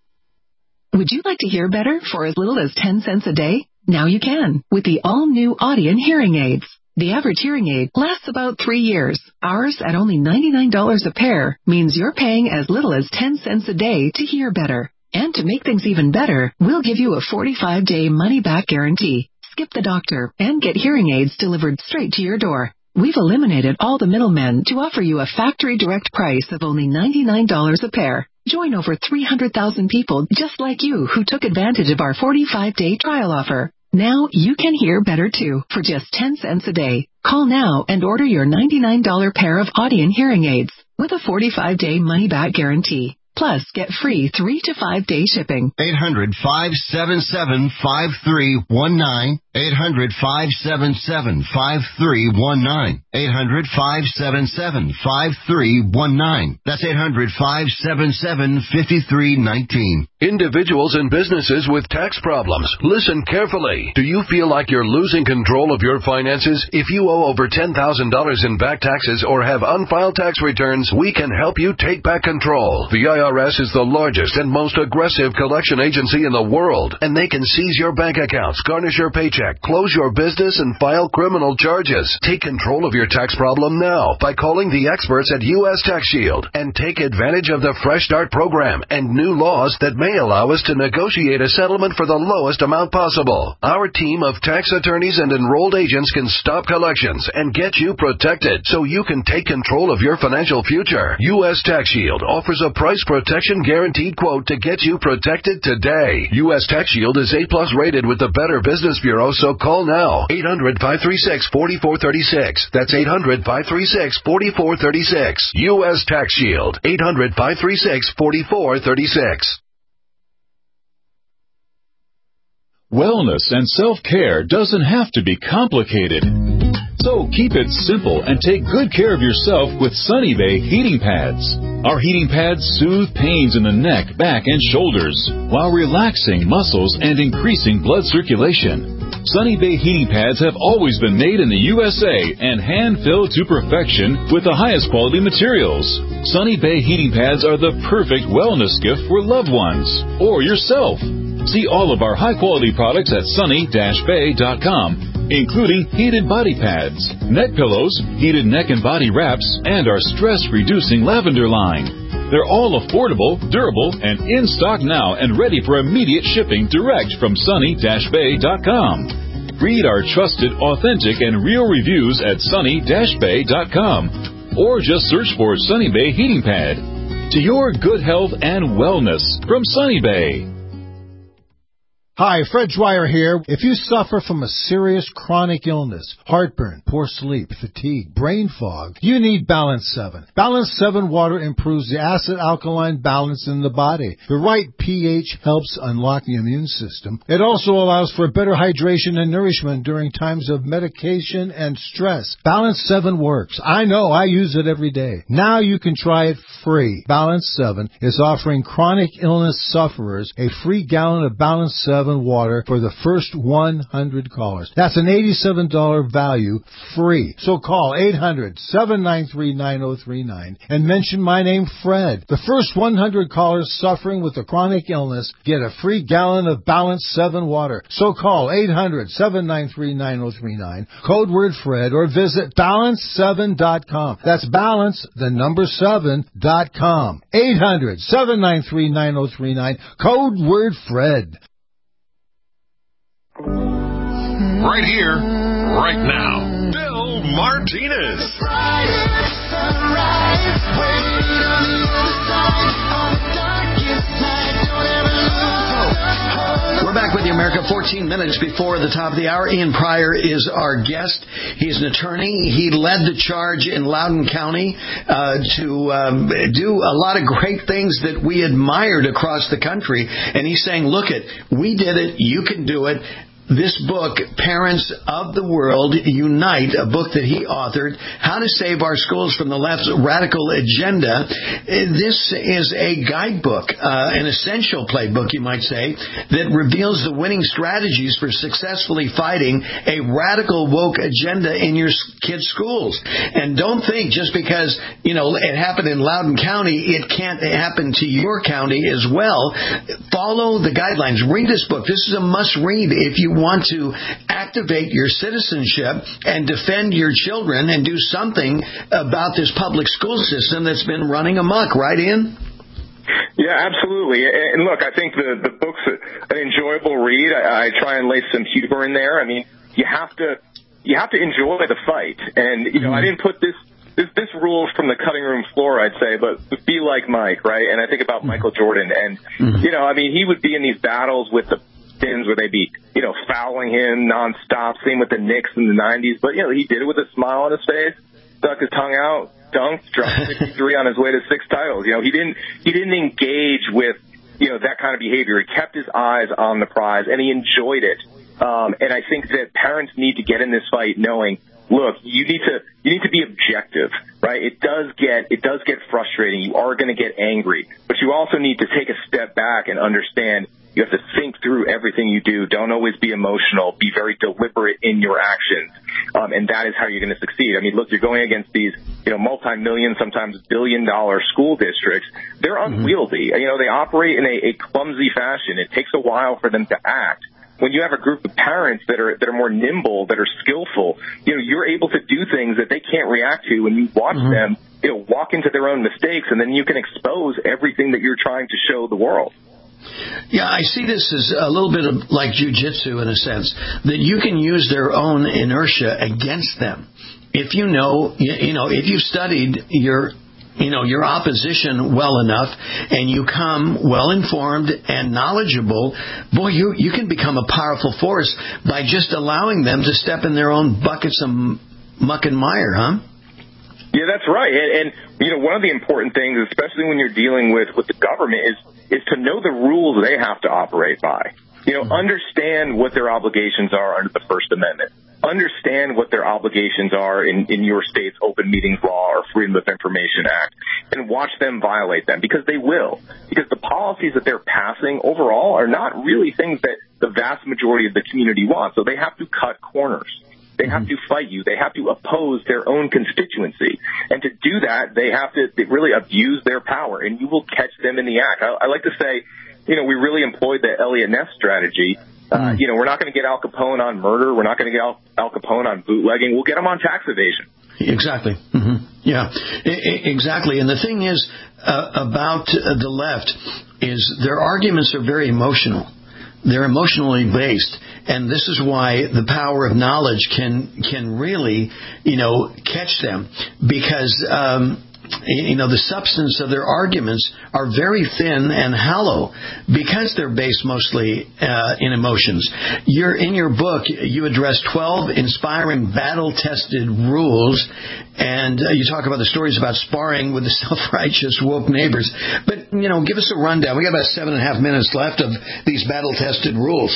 Would you like to hear better for as little as ten cents a day? Now you can with the all-new Audien hearing aids. The average hearing aid lasts about three years. Ours, at only ninety-nine dollars a pair, means you're paying as little as ten cents a day to hear better. And to make things even better, we'll give you a forty-five day money-back guarantee. Skip the doctor and get hearing aids delivered straight to your door. We've eliminated all the middlemen to offer you a factory direct price of only ninety-nine dollars a pair. Join over three hundred thousand people just like you who took advantage of our forty-five day trial offer. Now you can hear better too for just ten cents a day. Call now and order your ninety-nine dollars pair of Audien hearing aids with a forty-five day money-back guarantee. Plus, get free three to five day shipping. eight hundred, five seven seven, five three one nine. eight hundred, five seven seven, five three one nine. eight hundred, five seven seven, five three one nine. That's eight hundred, five seven seven, five three one nine. Individuals and businesses with tax problems, listen carefully. Do you feel like you're losing control of your finances? If you owe over ten thousand dollars in back taxes or have unfiled tax returns, we can help you take back control. The I R S is the largest and most aggressive collection agency in the world, and they can seize your bank accounts, garnish your paycheck, close your business, and file criminal charges. Take control of your tax problem now by calling the experts at U S Tax Shield and take advantage of the Fresh Start program and new laws that make may allow us to negotiate a settlement for the lowest amount possible. Our team of tax attorneys and enrolled agents can stop collections and get you protected so you can take control of your financial future. U S Tax Shield offers a price protection guaranteed quote to get you protected today. U S Tax Shield is A plus rated with the Better Business Bureau, so call now. eight hundred, five three six, four four three six. That's eight hundred, five three six, four four three six. U S Tax Shield. eight hundred, five three six, four four three six. Wellness and self-care doesn't have to be complicated. So keep it simple and take good care of yourself with Sunny Bay heating pads. Our heating pads soothe pains in the neck, back, and shoulders while relaxing muscles and increasing blood circulation. Sunny Bay heating pads have always been made in the U S A and hand-filled to perfection with the highest quality materials. Sunny Bay heating pads are the perfect wellness gift for loved ones or yourself. See all of our high-quality products at sunny dash bay dot com, including heated body pads, neck pillows, heated neck and body wraps, and our stress-reducing lavender line. They're all affordable, durable, and in stock now and ready for immediate shipping direct from sunny dash bay dot com. Read our trusted, authentic, and real reviews at sunny dash bay dot com or just search for Sunny Bay Heating Pad. To your good health and wellness from Sunny Bay. Hi, Fred Dwyer here. If you suffer from a serious chronic illness, heartburn, poor sleep, fatigue, brain fog, you need Balance seven. Balance seven water improves the acid-alkaline balance in the body. The right pH helps unlock the immune system. It also allows for better hydration and nourishment during times of medication and stress. Balance seven works. I know, I use it every day. Now you can try it free. Balance seven is offering chronic illness sufferers a free gallon of Balance seven water for the first one hundred callers. That's an eighty-seven dollars value free. So call eight hundred, seven nine three, nine oh three nine and mention my name, Fred. The first one hundred callers suffering with a chronic illness get a free gallon of Balance seven water. So call eight hundred, seven nine three, nine oh three nine, code word Fred, or visit balance seven dot com. That's balance, the number seven dot com. eight hundred, seven nine three, nine oh three nine, code word Fred. Right here, right now. Bill Martinez. We're back with you, America, fourteen minutes before the top of the hour. Ian Pryor is our guest. He's an attorney. He led the charge in Loudoun County uh, to um, do a lot of great things that we admired across the country. And he's saying, look it, we did it, you can do it. This book, Parents of the World Unite, a book that he authored, How to Save Our Schools from the Left's Radical Agenda. This is a guidebook, uh, an essential playbook, you might say, that reveals the winning strategies for successfully fighting a radical woke agenda in your kids' schools. And don't think just because, you know, it happened in Loudoun County, it can't happen to your county as well. Follow the guidelines. Read this book. This is a must-read if you want to activate your citizenship and defend your children and do something about this public school system that's been running amok, right, Ian? Yeah, absolutely. And look, I think the, the book's an enjoyable read. I, I try and lay some humor in there. I mean, you have to you have to enjoy the fight. And, you know, I didn't put this This, this rules from the cutting room floor, I'd say, but be like Mike, right? And I think about Michael Jordan. And, you know, I mean, he would be in these battles with the Pins where they'd be, you know, fouling him nonstop. Same with the Knicks in the nineties. But, you know, he did it with a smile on his face, stuck his tongue out, dunked, dropped sixty-three on his way to six titles. You know, he didn't he didn't engage with, you know, that kind of behavior. He kept his eyes on the prize, and he enjoyed it. Um, and I think that parents need to get in this fight knowing, look, you need to you need to be objective, right? It does get it does get frustrating. You are going to get angry, but you also need to take a step back and understand you have to think through everything you do. Don't always be emotional. Be very deliberate in your actions, um, and that is how you're going to succeed. I mean, look, you're going against these, you know, multi-million, sometimes billion-dollar school districts. They're unwieldy. Mm-hmm. You know, they operate in a, a clumsy fashion. It takes a while for them to act. When you have a group of parents that are that are more nimble, that are skillful, you know, you're able to do things that they can't react to, and you watch mm-hmm. them, you know, walk into their own mistakes, and then you can expose everything that you're trying to show the world. Yeah, I see this as a little bit of like jujitsu in a sense, that you can use their own inertia against them. If you know, you know, if you've studied your, you know, your opposition well enough and you come well informed and knowledgeable, boy, you you can become a powerful force by just allowing them to step in their own buckets of muck and mire, huh? Yeah, that's right. And, and you know, one of the important things, especially when you're dealing with, with the government, is is to know the rules they have to operate by. You know, understand what their obligations are under the First Amendment. Understand what their obligations are in, in your state's Open Meetings Law or Freedom of Information Act, and watch them violate them, because they will. Because the policies that they're passing overall are not really things that the vast majority of the community wants. So they have to cut corners. They have to fight you. They have to oppose their own constituency. And to do that, they have to really abuse their power, and you will catch them in the act. I, I like to say, you know, we really employed the Elliot Ness strategy. Uh, you know, we're not going to get Al Capone on murder. We're not going to get Al, Al Capone on bootlegging. We'll get him on tax evasion. Exactly. Mm-hmm. Yeah, I- I- exactly. And the thing is uh, about uh, the left is their arguments are very emotional. They're emotionally based, and this is why the power of knowledge can can really, you know, catch them, because um, you know, the substance of their arguments are very thin and hollow because they're based mostly uh, in emotions. You're, in your book, you address twelve inspiring battle-tested rules, and uh, you talk about the stories about sparring with the self-righteous woke neighbors. But, you know, give us a rundown. We got about seven and a half minutes left of these battle-tested rules.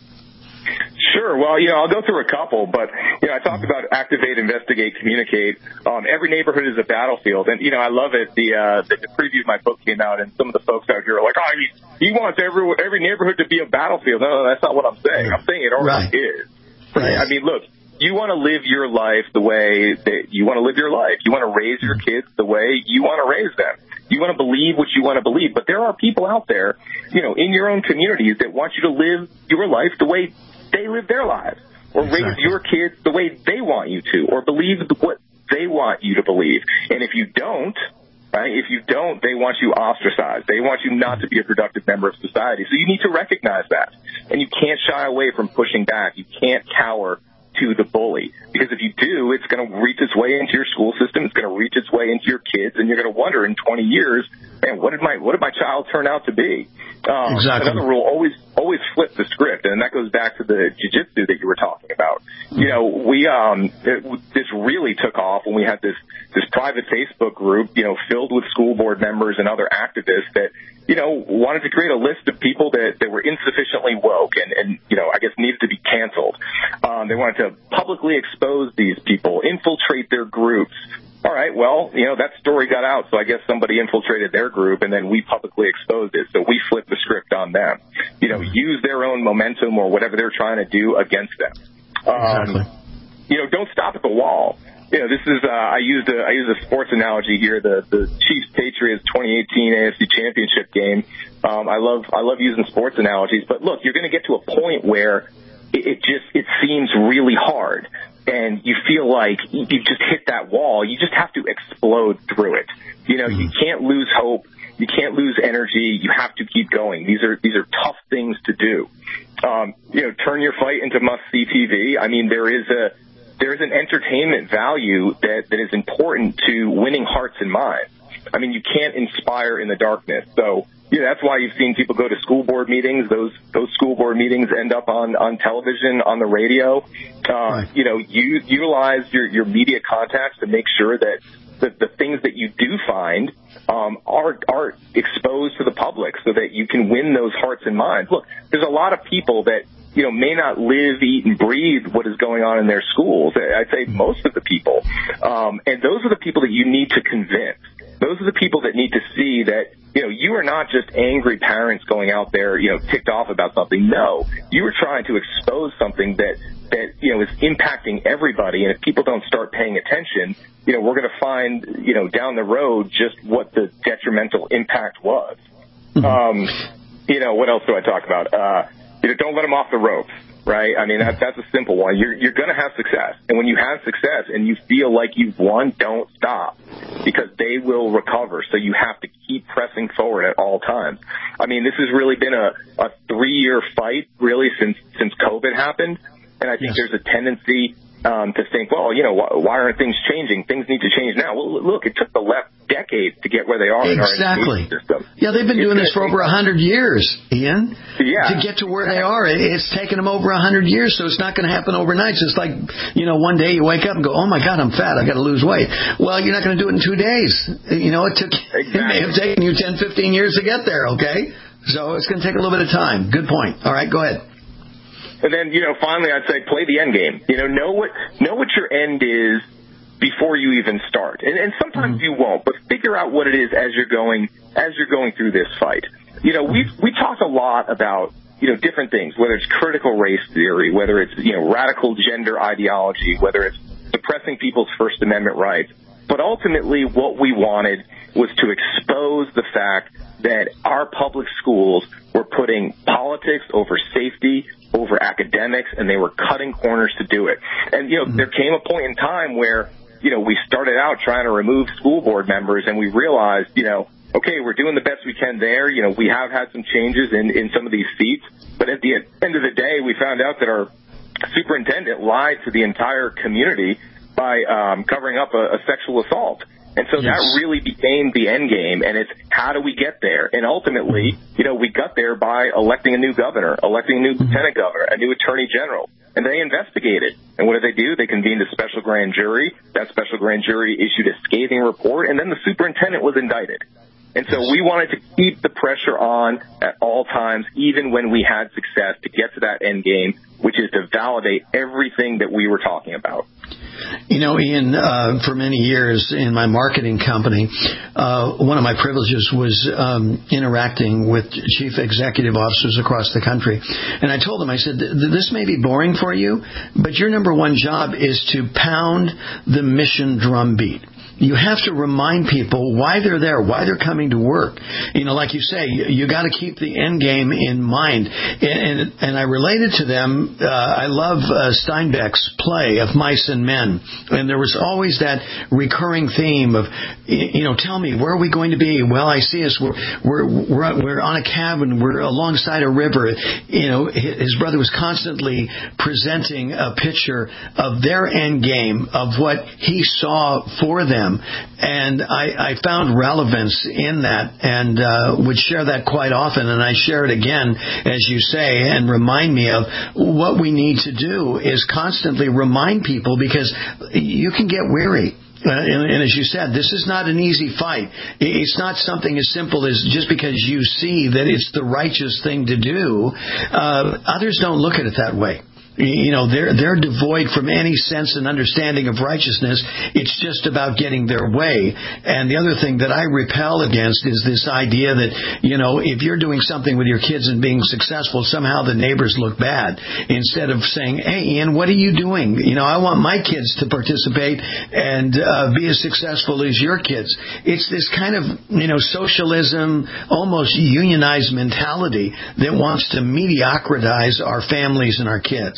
Sure. Well, you know, I'll go through a couple, but, you know, I talked about activate, investigate, communicate. Um, every neighborhood is a battlefield. And, you know, I love it. The, uh, the, the preview of my book came out, and some of the folks out here are like, oh, he, he wants every, every neighborhood to be a battlefield. No, no, that's not what I'm saying. I'm saying it already right. is. Right. I mean, look, you want to live your life the way that you want to live your life. You want to raise your kids the way you want to raise them. You want to believe what you want to believe. But there are people out there, you know, in your own communities that want you to live your life the way they live their lives, or exactly. raise your kids the way they want you to, or believe what they want you to believe. And if you don't, right, if you don't, they want you ostracized. They want you not to be a productive member of society. So you need to recognize that. And you can't shy away from pushing back. You can't cower to the bully, because if you do, it's going to reach its way into your school system. It's going to reach its way into your kids, and you're going to wonder in twenty years, man, what did my what did my child turn out to be? Um, exactly. Another rule: always always flip the script, and that goes back to the jiu-jitsu that you were talking about. Mm-hmm. You know, we um it, this really took off when we had this this private Facebook group, you know, filled with school board members and other activists that, you know, wanted to create a list of people that, that were insufficiently woke and, and, you know, I guess needed to be canceled. Um, they wanted to publicly expose these people, infiltrate their groups. All right, well, you know, that story got out, so I guess somebody infiltrated their group, and then we publicly exposed it. So we flipped the script on them. You know, use their own momentum or whatever they're trying to do against them. Um, exactly. You know, don't stop at the wall. You know, this is, uh, I used a, I used a sports analogy here, the, the Chiefs Patriots twenty eighteen A F C Championship game. Um, I love, I love using sports analogies, but look, you're going to get to a point where it, it just, it seems really hard, and you feel like you just hit that wall. You just have to explode through it. You know, you can't lose hope. You can't lose energy. You have to keep going. These are, these are tough things to do. Um, you know, turn your fight into must-see T V. I mean, there is a, There's an entertainment value that, that is important to winning hearts and minds. I mean, you can't inspire in the darkness. So, yeah, that's why you've seen people go to school board meetings. Those those school board meetings end up on, on television, on the radio. Uh, right. You know, you utilize your, your media contacts to make sure that the, the things that you do find um, are are exposed to the public so that you can win those hearts and minds. Look, there's a lot of people that, you know, may not live, eat, and breathe what is going on in their schools. I'd say most of the people. Um, and those are the people that you need to convince. Those are the people that need to see that, you know, you are not just angry parents going out there, you know, ticked off about something. No, you are trying to expose something that, that, you know, is impacting everybody. And if people don't start paying attention, you know, we're going to find, you know, down the road just what the detrimental impact was. Mm-hmm. Um, you know, what else do I talk about? Uh, You know, don't let them off the ropes, right? I mean, that, that's a simple one. You're, you're going to have success. And when you have success and you feel like you've won, don't stop. because they will recover. So you have to keep pressing forward at all times. I mean, this has really been a, a three-year fight, really, since since COVID happened. And I think yes. there's a tendency um, to think, well, you know, why, why aren't things changing? Things need to change now. Well, look, it took the left decades to get where they are exactly. in our education system. Yeah, they've been it's doing this for over one hundred years, Ian. Yeah. To get to where they are, it's taken them over one hundred years, so it's not going to happen overnight. It's just like, you know, one day you wake up and go, oh, my God, I'm fat. I got to lose weight. Well, you're not going to do it in two days. You know, it took exactly. it may have taken you ten, fifteen years to get there, okay? So it's going to take a little bit of time. Good point. All right, go ahead. And then, you know, finally, I'd say play the end game. You know, know what know what your end is before you even start. And, and sometimes mm-hmm. you won't, but figure out what it is as you're going as you're going through this fight. You know, we we talk a lot about, you know, different things, whether it's critical race theory, whether it's, you know, radical gender ideology, whether it's suppressing people's First Amendment rights. But ultimately, what we wanted was to expose the fact that our public schools were putting politics over safety, over academics, and they were cutting corners to do it. And, you know, mm-hmm. there came a point in time where, you know, we started out trying to remove school board members, and we realized, you know, okay, we're doing the best we can there. You know, we have had some changes in, in some of these seats. But at the end of the day, we found out that our superintendent lied to the entire community by um, covering up a, a sexual assault. And so yes. that really became the end game, and it's how do we get there? And ultimately, you know, we got there by electing a new governor, electing a new mm-hmm. lieutenant governor, a new attorney general. And they investigated. And what did they do? They convened a special grand jury. That special grand jury issued a scathing report, and then the superintendent was indicted. And so we wanted to keep the pressure on at all times, even when we had success, to get to that end game, which is to validate everything that we were talking about. You know, Ian, uh, for many years in my marketing company, uh, one of my privileges was um, interacting with chief executive officers across the country. And I told them, I said, this may be boring for you, but your number one job is to pound the mission drumbeat. You have to remind people why they're there, why they're coming to work. You know, like you say, you, you got to keep the end game in mind. And, and, and I related to them, uh, I love uh, Steinbeck's play of Mice and Men. And there was always that recurring theme of, you know, tell me, where are we going to be? Well, I see us, we're, we're, we're, we're on a cabin, we're alongside a river. You know, his brother was constantly presenting a picture of their end game, of what he saw for them. And I, I found relevance in that, and uh, would share that quite often. And I share it again, as you say, and remind me of what we need to do is constantly remind people, because you can get weary. Uh, and, and as you said, this is not an easy fight. It's not something as simple as just because you see that it's the righteous thing to do. Uh, others don't look at it that way. You know, they're they're devoid from any sense and understanding of righteousness. It's just about getting their way. And the other thing that I repel against is this idea that, you know, if you're doing something with your kids and being successful, somehow the neighbors look bad. Instead of saying, hey, Ian, what are you doing? You know, I want my kids to participate and uh, be as successful as your kids. It's this kind of, you know, socialism, almost unionized mentality that wants to mediocritize our families and our kids.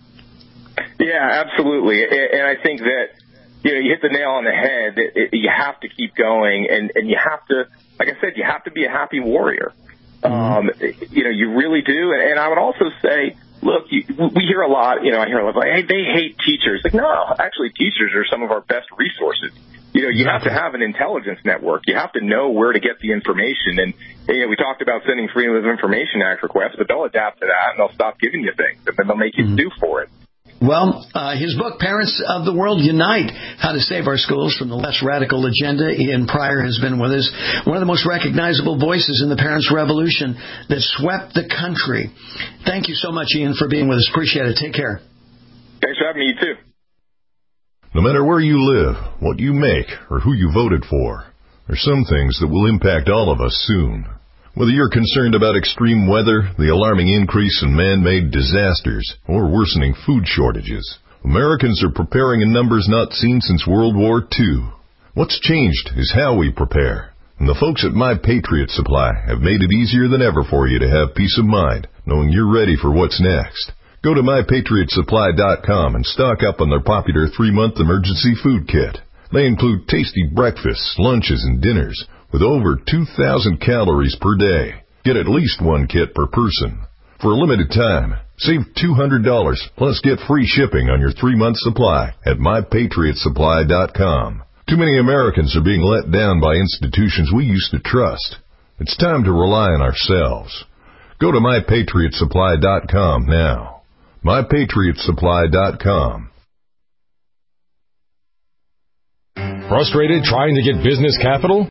Yeah, absolutely. And I think that, you know, you hit the nail on the head. You have to keep going, and, and you have to, like I said, you have to be a happy warrior. Mm-hmm. Um, you know, you really do. And I would also say, look, you, we hear a lot, you know, I hear a lot, like, hey, they hate teachers. Like, no, actually, teachers are some of our best resources. You know, you have to have an intelligence network. You have to know where to get the information. And, you know, we talked about sending Freedom of Information Act requests, but they'll adapt to that, and they'll stop giving you things, and then they'll make you mm-hmm. sue for it. Well, uh, his book, Parents of the World Unite, How to Save Our Schools from the Less Radical Agenda. Ian Prior has been with us, one of the most recognizable voices in the Parents' Revolution that swept the country. Thank you so much, Ian, for being with us. Appreciate it. Take care. Thanks for having me, you too. No matter where you live, what you make, or who you voted for, there's some things that will impact all of us soon. Whether you're concerned about extreme weather, the alarming increase in man-made disasters, or worsening food shortages, Americans are preparing in numbers not seen since World War Two. What's changed is how we prepare. And the folks at My Patriot Supply have made it easier than ever for you to have peace of mind, knowing you're ready for what's next. Go to my patriot supply dot com and stock up on their popular three-month emergency food kit. They include tasty breakfasts, lunches, and dinners with over two thousand calories per day. Get at least one kit per person. For a limited time, save two hundred dollars plus get free shipping on your three-month supply at my patriot supply dot com. Too many Americans are being let down by institutions we used to trust. It's time to rely on ourselves. Go to my patriot supply dot com now. my patriot supply dot com. Frustrated trying to get business capital?